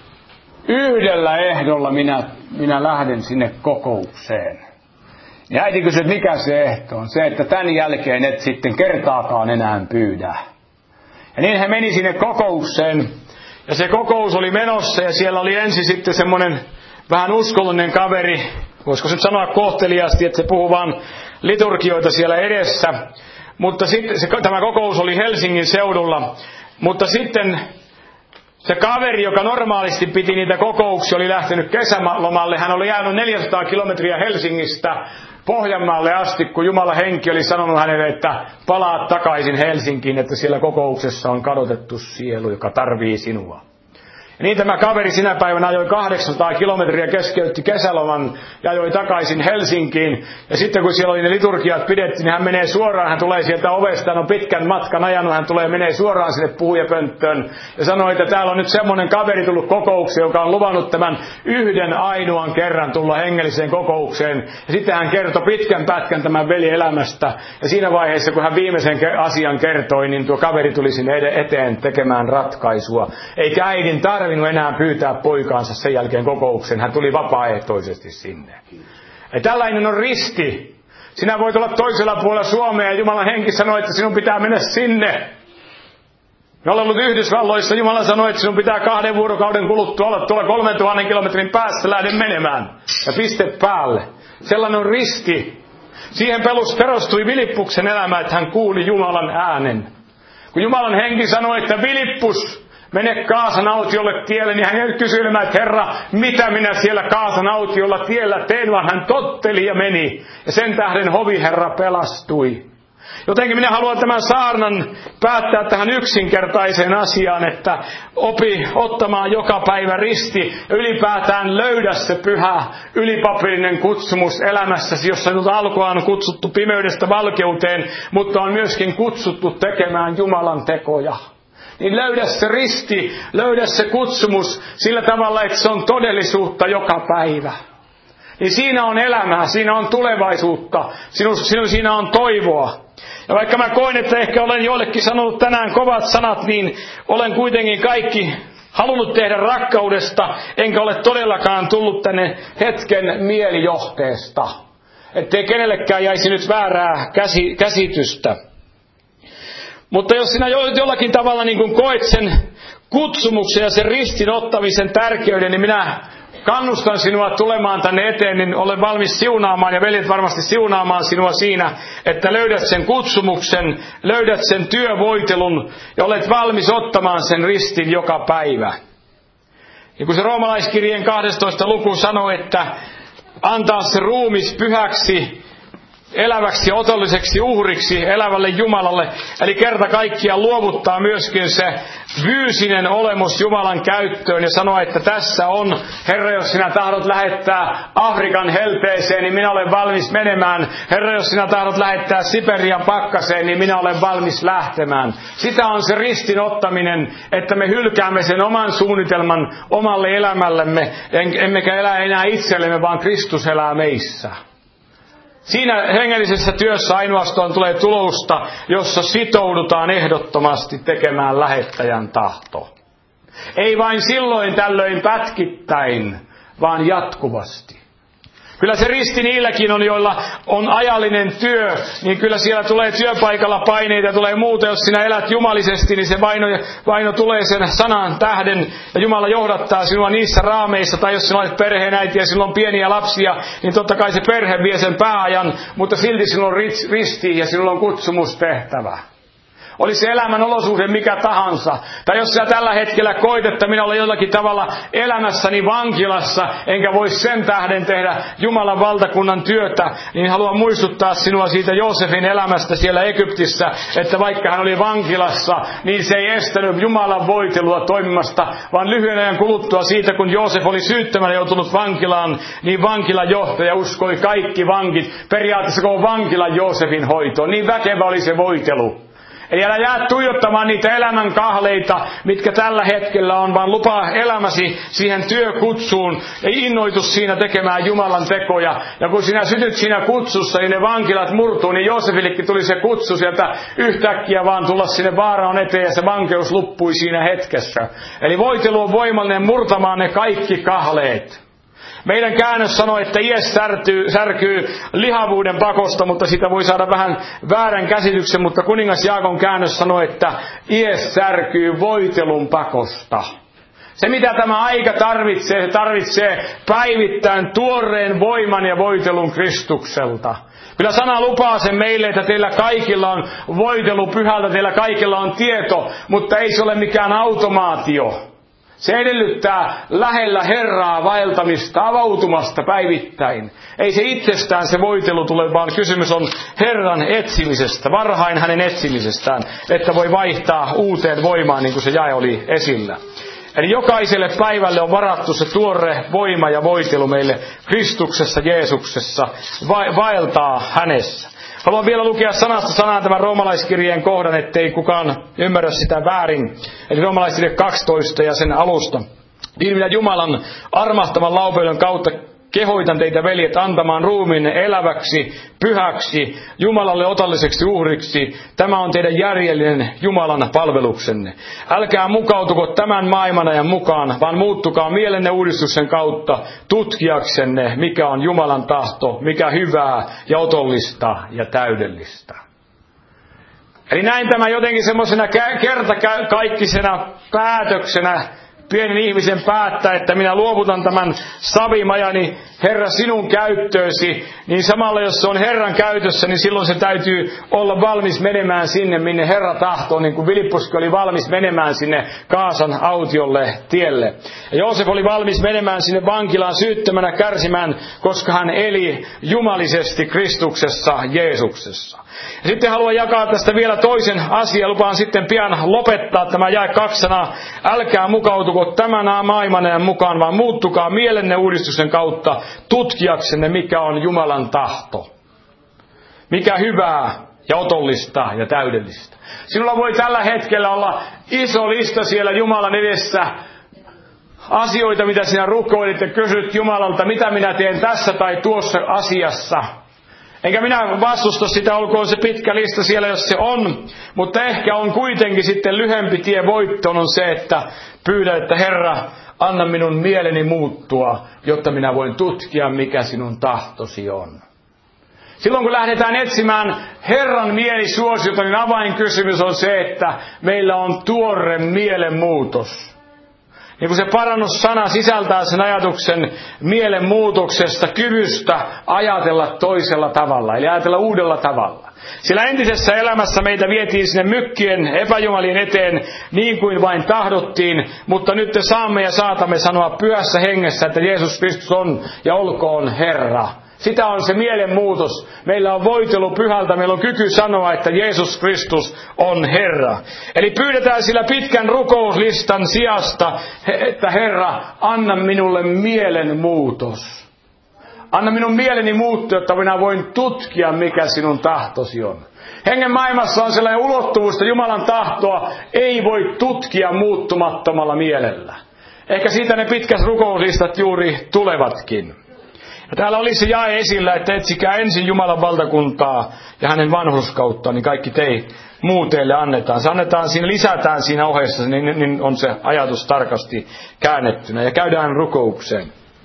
Speaker 1: yhdellä ehdolla minä, minä lähden sinne kokoukseen. Ja äiti kysyi, että mikä se ehto on? Se, että tämän jälkeen et sitten kertaakaan enää pyydä. Ja niin he meni sinne kokoukseen, ja se kokous oli menossa, ja siellä oli ensin sitten semmoinen vähän uskollinen kaveri, voisiko se nyt sanoa kohteliaasti, että se puhuu vaan liturgioita siellä edessä. Mutta sitten se, tämä kokous oli Helsingin seudulla, mutta sitten se kaveri, joka normaalisti piti niitä kokouksia, oli lähtenyt kesälomalle. Hän oli jäänyt neljäsataa kilometriä Helsingistä Pohjanmaalle asti, kun Jumalan henki oli sanonut hänelle, että palaa takaisin Helsinkiin, että siellä kokouksessa on kadotettu sielu, joka tarvii sinua. Ja niin tämä kaveri sinä päivänä ajoi kahdeksansataa kilometriä, keskeytti kesäloman ja ajoi takaisin Helsinkiin. Ja sitten kun siellä oli ne liturgiat pidettiin, niin hän menee suoraan, hän tulee sieltä ovesta, hän on pitkän matkan ajanut, hän tulee menee suoraan sinne puhujapönttöön ja sanoi, että täällä on nyt semmoinen kaveri tullut kokoukseen, joka on luvannut tämän yhden ainoan kerran tulla hengelliseen kokoukseen. Ja sitten hän kertoi pitkän pätkän tämän veljen elämästä. Ja siinä vaiheessa, kun hän viimeisen asian kertoi, niin tuo kaveri tuli sinne eteen tekemään ratkaisua. Eikä äidin tarvinnut enää pyytää poikaansa sen jälkeen kokoukseen. Hän tuli vapaaehtoisesti sinne. Ja tällainen on risti. Sinä voit olla toisella puolella Suomea ja Jumalan henki sanoi, että sinun pitää mennä sinne. Me ollaan ollut Yhdysvalloissa. Jumala sanoi, että sinun pitää kahden vuorokauden kuluttua olla tuolla kolmentuhannen kilometrin päässä. Lähde menemään. Ja piste päälle. Sellainen on risti. Siihen perustui Filippuksen elämä, että hän kuuli Jumalan äänen. Kun Jumalan henki sanoi, että Filippus, mene Kaasan autiolle tielle, niin hän ei kysylemään, että Herra, mitä minä siellä Kaasan autiolla tiellä teen, vaan hän totteli ja meni. Ja sen tähden hoviherra pelastui. Jotenkin minä haluan tämän saarnan päättää tähän yksinkertaiseen asiaan, että opi ottamaan joka päivä risti ja ylipäätään löydä se pyhä ylipapillinen kutsumus elämässäsi, jossa nyt alkua on kutsuttu pimeydestä valkeuteen, mutta on myöskin kutsuttu tekemään Jumalan tekoja. Niin löydä se risti, löydä se kutsumus sillä tavalla, että se on todellisuutta joka päivä. Niin siinä on elämää, siinä on tulevaisuutta, sinu, sinu, siinä on toivoa. Ja vaikka mä koen, että ehkä olen joillekin sanonut tänään kovat sanat, niin olen kuitenkin kaikki halunnut tehdä rakkaudesta, enkä ole todellakaan tullut tänne hetken mielijohteesta. Ettei kenellekään jäisi nyt väärää käsi, käsitystä. Mutta jos sinä jollakin tavalla niin kuin koet sen kutsumuksen ja sen ristin ottamisen tärkeyden, niin minä kannustan sinua tulemaan tänne eteen, niin olen valmis siunaamaan ja veljet varmasti siunaamaan sinua siinä, että löydät sen kutsumuksen, löydät sen työvoitelun ja olet valmis ottamaan sen ristin joka päivä. Ja kun se roomalaiskirjeen kahdestoista luku sanoo, että antaa se ruumis pyhäksi, eläväksi ja otolliseksi uhriksi elävälle Jumalalle. Eli kerta kaikkiaan luovuttaa myöskin se fyysinen olemus Jumalan käyttöön ja sanoa, että tässä on, Herra, jos sinä tahdot lähettää Afrikan helteeseen, niin minä olen valmis menemään. Herra, jos sinä tahdot lähettää Siperian pakkaseen, niin minä olen valmis lähtemään. Sitä on se ristin ottaminen, että me hylkäämme sen oman suunnitelman omalle elämällemme, emmekä elä enää itsellemme, vaan Kristus elää meissä. Siinä hengellisessä työssä ainoastaan tulee tulosta, jossa sitoudutaan ehdottomasti tekemään lähettäjän tahto. Ei vain silloin tällöin pätkittäin, vaan jatkuvasti. Kyllä se risti niilläkin on, joilla on ajallinen työ, niin kyllä siellä tulee työpaikalla paineita, tulee muuta. Jos sinä elät jumalisesti, niin se vaino, vaino tulee sen sanan tähden, ja Jumala johdattaa sinua niissä raameissa. Tai jos sinä olet perheenäiti ja sinulla on pieniä lapsia, niin totta kai se perhe vie sen pääajan, mutta silti sinulla on risti ja sinulla on kutsumustehtävä. Oli se elämän olosuhde mikä tahansa. Tai jos sä tällä hetkellä koet, että minä olen jollakin tavalla elämässäni vankilassa, enkä voi sen tähden tehdä Jumalan valtakunnan työtä, niin haluan muistuttaa sinua siitä Joosefin elämästä siellä Egyptissä, että vaikka hän oli vankilassa, niin se ei estänyt Jumalan voitelua toimimasta, vaan lyhyen ajan kuluttua siitä, kun Joosef oli syyttämänä joutunut vankilaan, niin vankilan johtaja uskoi kaikki vankit, periaatteessa koko vankilan Joosefin hoitoon. Niin väkevä oli se voitelu. Eli älä jää tuijottamaan niitä elämän kahleita, mitkä tällä hetkellä on, vaan lupaa elämäsi siihen työkutsuun ja innoitu siinä tekemään Jumalan tekoja. Ja kun sinä sytyt siinä kutsussa, niin ne vankilat murtuu, niin Joosefillekin tuli se kutsu sieltä yhtäkkiä vaan tulla sinne Vaaraon eteen ja se vankeus luppui siinä hetkessä. Eli voitelu on voimallinen murtamaan ne kaikki kahleet. Meidän käännös sanoo, että ies särtyy, särkyy lihavuuden pakosta, mutta sitä voi saada vähän väärän käsityksen, mutta kuningas Jaakon käännös sanoo, että ies särkyy voitelun pakosta. Se mitä tämä aika tarvitsee, se tarvitsee päivittäin tuoreen voiman ja voitelun Kristukselta. Kyllä sana lupaa sen meille, että teillä kaikilla on voitelu pyhältä, teillä kaikilla on tieto, mutta ei se ole mikään automaatio. Se edellyttää lähellä Herraa vaeltamista, avautumasta päivittäin. Ei se itsestään se voitelu tule, vaan kysymys on Herran etsimisestä, varhain hänen etsimisestään, että voi vaihtaa uuteen voimaan, niin kuin se jae oli esillä. Eli jokaiselle päivälle on varattu se tuore voima ja voitelu meille Kristuksessa, Jeesuksessa, va- vaeltaa hänessä. Haluan vielä lukea sanasta sanaan tämän roomalaiskirjeen kohdan, ettei kukaan ymmärrä sitä väärin. Eli roomalaiskirje kaksitoista ja sen alusta. Niin minä Jumalan armahtavan laupeuden kautta kehoitan teitä, veljet, antamaan ruumiinne eläväksi, pyhäksi, Jumalalle otalliseksi uhriksi. Tämä on teidän järjellinen Jumalan palveluksenne. Älkää mukautuko tämän maailman ajan mukaan, vaan muuttukaa mielenne uudistuksen kautta tutkiaksenne, mikä on Jumalan tahto, mikä hyvää ja otollista ja täydellistä. Eli näin tämä jotenkin semmoisena kertakaikkisena päätöksenä, pienen ihmisen päättää, että minä luovutan tämän savimajani, Herra, sinun käyttöösi, niin samalla jos se on Herran käytössä, niin silloin se täytyy olla valmis menemään sinne, minne Herra tahtoo, niin kuin Filippuskin oli valmis menemään sinne Kaasan autiolle tielle. Ja Joosef oli valmis menemään sinne vankilaan syyttömänä kärsimään, koska hän eli jumalisesti Kristuksessa, Jeesuksessa. Ja sitten haluan jakaa tästä vielä toisen asian, lupaan sitten pian lopettaa tämä jae kaksi sanaa. Älkää mukautuko tämän maailman mukaan, vaan muuttukaa mielenne uudistuksen kautta tutkiaksenne, mikä on Jumalan tahto. Mikä hyvää ja otollista ja täydellistä. Sinulla voi tällä hetkellä olla iso lista siellä Jumalan edessä. Asioita, mitä sinä rukoilit ja kysyt Jumalalta, mitä minä teen tässä tai tuossa asiassa. Enkä minä vastusta sitä, olkoon se pitkä lista siellä, jos se on. Mutta ehkä on kuitenkin sitten lyhempi tie voittoon on se, että pyydä, että Herra, anna minun mieleni muuttua, jotta minä voin tutkia, mikä sinun tahtosi on. Silloin kun lähdetään etsimään Herran mielisuosiota, niin avainkysymys on se, että meillä on tuore mielenmuutos. Niin kuin se parannussana sisältää sen ajatuksen mielenmuutoksesta, kyvystä ajatella toisella tavalla, eli ajatella uudella tavalla. Sillä entisessä elämässä meitä vietiin sinne mykkien epäjumalien eteen niin kuin vain tahdottiin, mutta nyt te saamme ja saatamme sanoa pyhässä hengessä, että Jeesus Kristus on ja olkoon Herra. Sitä on se mielenmuutos. Meillä on voitelu pyhältä, meillä on kyky sanoa, että Jeesus Kristus on Herra. Eli pyydetään sillä pitkän rukouslistan sijasta, että Herra, anna minulle mielenmuutos. Anna minun mieleni muuttua, jotta minä voin tutkia, mikä sinun tahtosi on. Hengen maailmassa on sellainen ulottuvuus, että Jumalan tahtoa ei voi tutkia muuttumattomalla mielellä. Ehkä siitä ne pitkät rukouslistat juuri tulevatkin. Ja täällä oli se jae esillä, että etsikää ensin Jumalan valtakuntaa ja hänen vanhurskauttaan, niin kaikki tei muu teille annetaan. Se annetaan siinä, lisätään siinä ohessa, niin, niin on se ajatus tarkasti käännettynä. Ja käydään rukoukseen.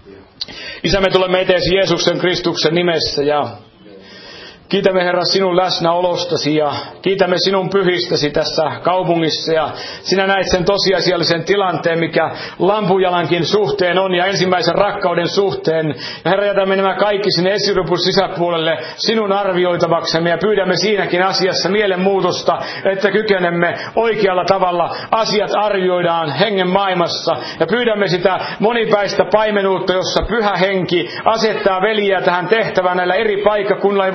Speaker 1: Isä, me tulemme eteesi Jeesuksen Kristuksen nimessä ja kiitämme Herra sinun läsnäolostasi ja kiitämme sinun pyhistäsi tässä kaupungissa ja sinä näet sen tosiasiallisen tilanteen, mikä lampujalankin suhteen on ja ensimmäisen rakkauden suhteen. Ja Herra, jätämme nämä kaikki sinne esirupus sisäpuolelle sinun arvioitavaksemme ja pyydämme siinäkin asiassa mielenmuutosta, että kykenemme oikealla tavalla asiat arvioidaan hengen maailmassa ja pyydämme sitä monipäistä paimenuutta, jossa pyhä henki asettaa veljiä tähän tehtävään näillä eri paikkakunnilla, ei vaan täällä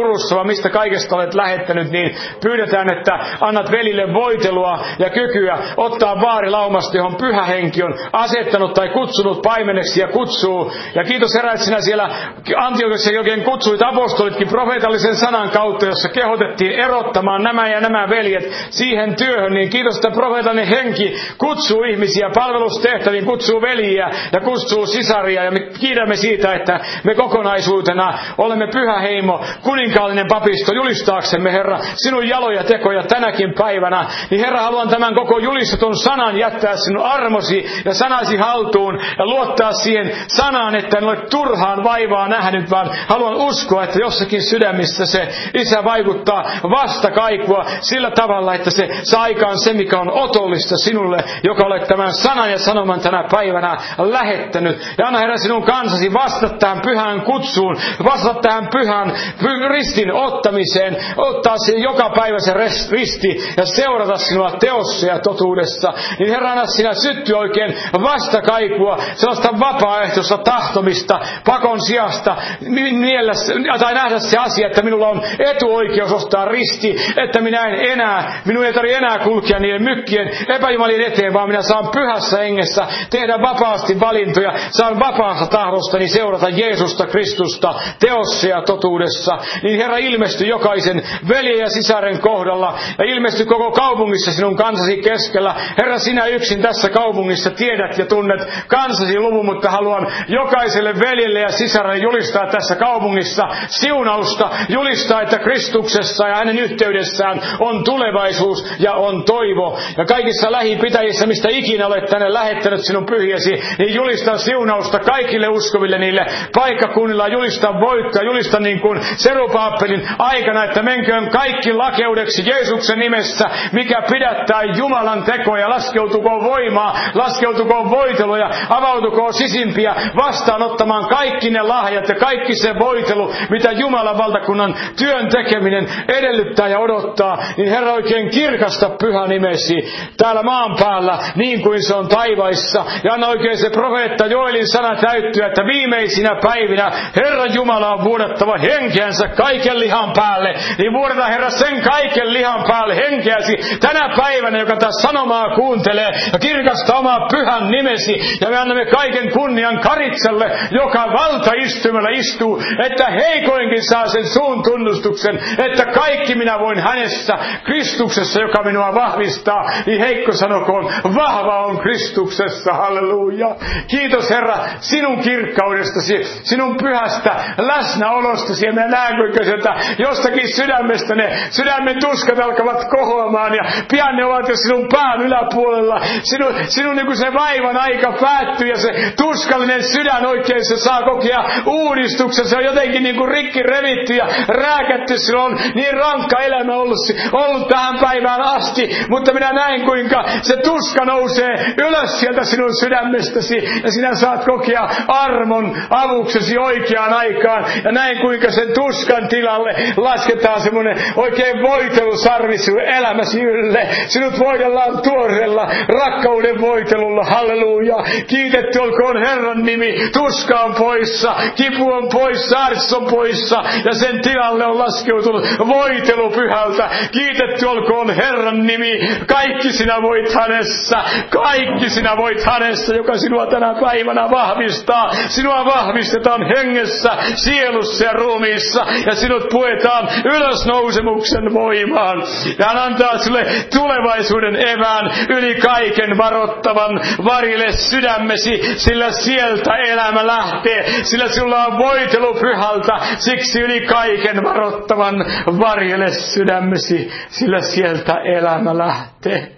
Speaker 1: Turussa, vaan mistä kaikesta olet lähettänyt, niin pyydetään, että annat velille voitelua ja kykyä ottaa vaari laumasta, johon Pyhä Henki on asettanut tai kutsunut paimeneksi ja kutsuu. Ja kiitos Herra, että sinä siellä Antiokiassa oikein kutsuit apostolitkin profeetallisen sanan kautta, jossa kehotettiin erottamaan nämä ja nämä veljet siihen työhön. Niin kiitos, että profeetallinen henki kutsuu ihmisiä palvelustehtäviin, kutsuu veljiä ja kutsuu sisaria. Ja me kiitämme siitä, että me kokonaisuutena olemme pyhä heimo, kuninkaallinen papisto, julistaaksemme, Herra, sinun jaloja tekoja tänäkin päivänä. Niin Herra, haluan tämän koko julistetun sanan jättää sinun armosi ja sanasi haltuun ja luottaa siihen sanaan, että en ole turhaan vaivaa nähnyt, vaan haluan uskoa, että jossakin sydämissä se Isä vaikuttaa vastakaikua sillä tavalla, että se saa aikaan se, mikä on otollista sinulle, joka olet tämän sanan ja sanoman tänä päivänä lähettänyt. Ja anna Herra sinun kansasi vastata tähän pyhään kutsuun, vastata tähän pyhän ristin ottamiseen, ottaa se joka päivä se risti ja seurata sinua teossa ja totuudessa. Niin Herra, anna sinä syttyä oikein vastakaikua, sellaista vapaaehtoista tahtomista, pakon sijasta, miellä, tai nähdä se asia, että minulla on etuoikeus ostaa risti, että minä en enää, minun ei tarvitse enää kulkea niiden mykkien epäjumalien eteen, vaan minä saan pyhässä hengessä tehdä vapaasti valintoja, saan vapaasta tahdostani seurata Jeesusta Kristusta teossa ja totuudessa. Niin Herra, ilmesty jokaisen veljen ja sisaren kohdalla ja ilmesty koko kaupungissa sinun kansasi keskellä. Herra, sinä yksin tässä kaupungissa tiedät ja tunnet kansasi luvun, mutta haluan jokaiselle veljelle ja sisarelle julistaa tässä kaupungissa siunausta, julistaa, että Kristuksessa ja hänen yhteydessään on tulevaisuus ja on toivo. Ja kaikissa lähipitäjissä, mistä ikinä olet tänne lähettänyt sinun pyhiesi, niin julista siunausta kaikille uskoville niille paikkakunnilla, julista voittoa, julista niin kuin Serubaabelin aikana, että menköön kaikki lakeudeksi Jeesuksen nimessä, mikä pidättää Jumalan tekoja, laskeutukoon voimaa, laskeutukoon voiteluja, avautukoon sisimpiä vastaanottamaan kaikki ne lahjat ja kaikki se voitelu, mitä Jumalan valtakunnan työn tekeminen edellyttää ja odottaa. Niin Herra, oikein kirkasta pyhä nimesi täällä maan päällä, niin kuin se on taivaissa. Ja anna oikein se profeetta Joelin sana täyttyä, että viimeisinä päivinä Herra Jumala on vuodattava henkeänsä kaiken lihan päälle. Niin vuodeta Herra sen kaiken lihan päälle henkeäsi tänä päivänä, joka tässä sanomaa kuuntelee, ja kirkasta omaa pyhän nimesi. Ja me annamme kaiken kunnian Karitselle, joka valtaistumalla istuu, että heikoinkin saa sen suun tunnustuksen, että kaikki minä voin hänessä, Kristuksessa, joka minua vahvistaa. Niin heikko sanokoon, vahva on Kristuksessa, halleluja. Kiitos Herra sinun kirkkaudestasi, sinun pyhästä läsnäolostasi. Ja minä näen, kuinka sieltä jostakin sydämestä ne sydämen tuskat alkavat kohoamaan, ja pian ne ovat jo sinun pään yläpuolella. Sinun, sinun niin kuin se vaivan aika päättyy, ja se tuskallinen sydän oikein se saa kokea uudistuksen. Se on jotenkin niin kuin rikki revitty ja rääkätty. Sillä on niin rankka elämä ollut, ollut tähän päivään asti, mutta minä näin, kuinka se tuska nousee ylös sieltä sinun sydämestäsi, ja sinä saat kokea armon avuksesi oikeaan aikaan. Ja näin, kuinka sen tuskan tilalle lasketaan semmoinen oikein voitelusarvi sinun elämäsi ylle. Sinut voidellaan tuoreella rakkauden voitelulla, halleluja. Kiitetty olkoon Herran nimi. Tuska on poissa, kipu on poissa, ars on poissa, ja sen tilalle on laskeutunut voitelu pyhältä. Kiitetty olkoon Herran nimi. Kaikki sinä voit hänessä, kaikki sinä voit hänessä, joka sinua tänä päivänä vahvistaa. Sinua vahvistetaan hengessä, sielussa ja ruumiissa, ja sinut puetaan ylösnousemuksen voimaan. Ja hän antaa sinulle tulevaisuuden evään yli kaiken varottavan varille sydämesi, sillä sieltä elämä lähtee, sillä sinulla on voitelu pyhältä, siksi yli kaiken varottavan varille sydämesi, sillä sieltä elämä lähtee.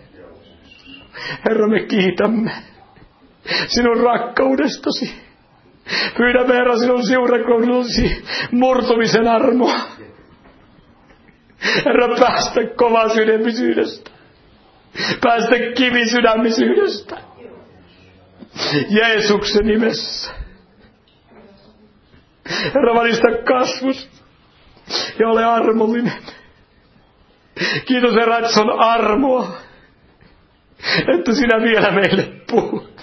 Speaker 1: Herra, me kiitämme sinun rakkaudestasi. Pyydämme, Herra, sinun seurakunnallasi murtumisen armoa. Herra, päästä kova sydämisyydestä. Päästä kivisydämisyydestä. Jeesuksen nimessä. Herra, valista kasvusta ja ole armollinen. Kiitos, Herra, että se on armoa, että sinä vielä meille puhut.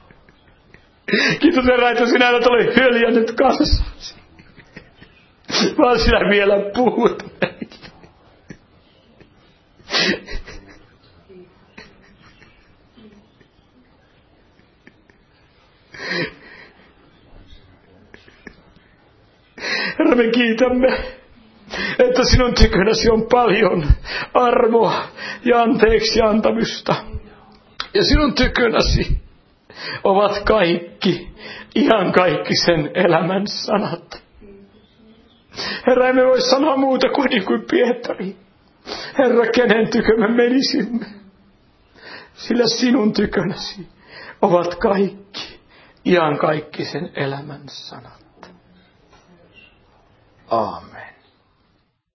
Speaker 1: Kiitos, Herra, että sinä et ole hyljännyt kansasi. vaan sinä vielä puhut meille. Herra, me kiitämme, että sinun tykönäsi on paljon armoa ja anteeksi antamista. Ja sinun tykönäsi ovat kaikki, ihan kaikki sen elämän sanat. Herra, emme voi sanoa muuta kuin niin kuin Pietari. Herra, kenen tykö me menisimme? Sillä sinun tykönäsi ovat kaikki, ihan kaikki sen elämän sanat. Aamen.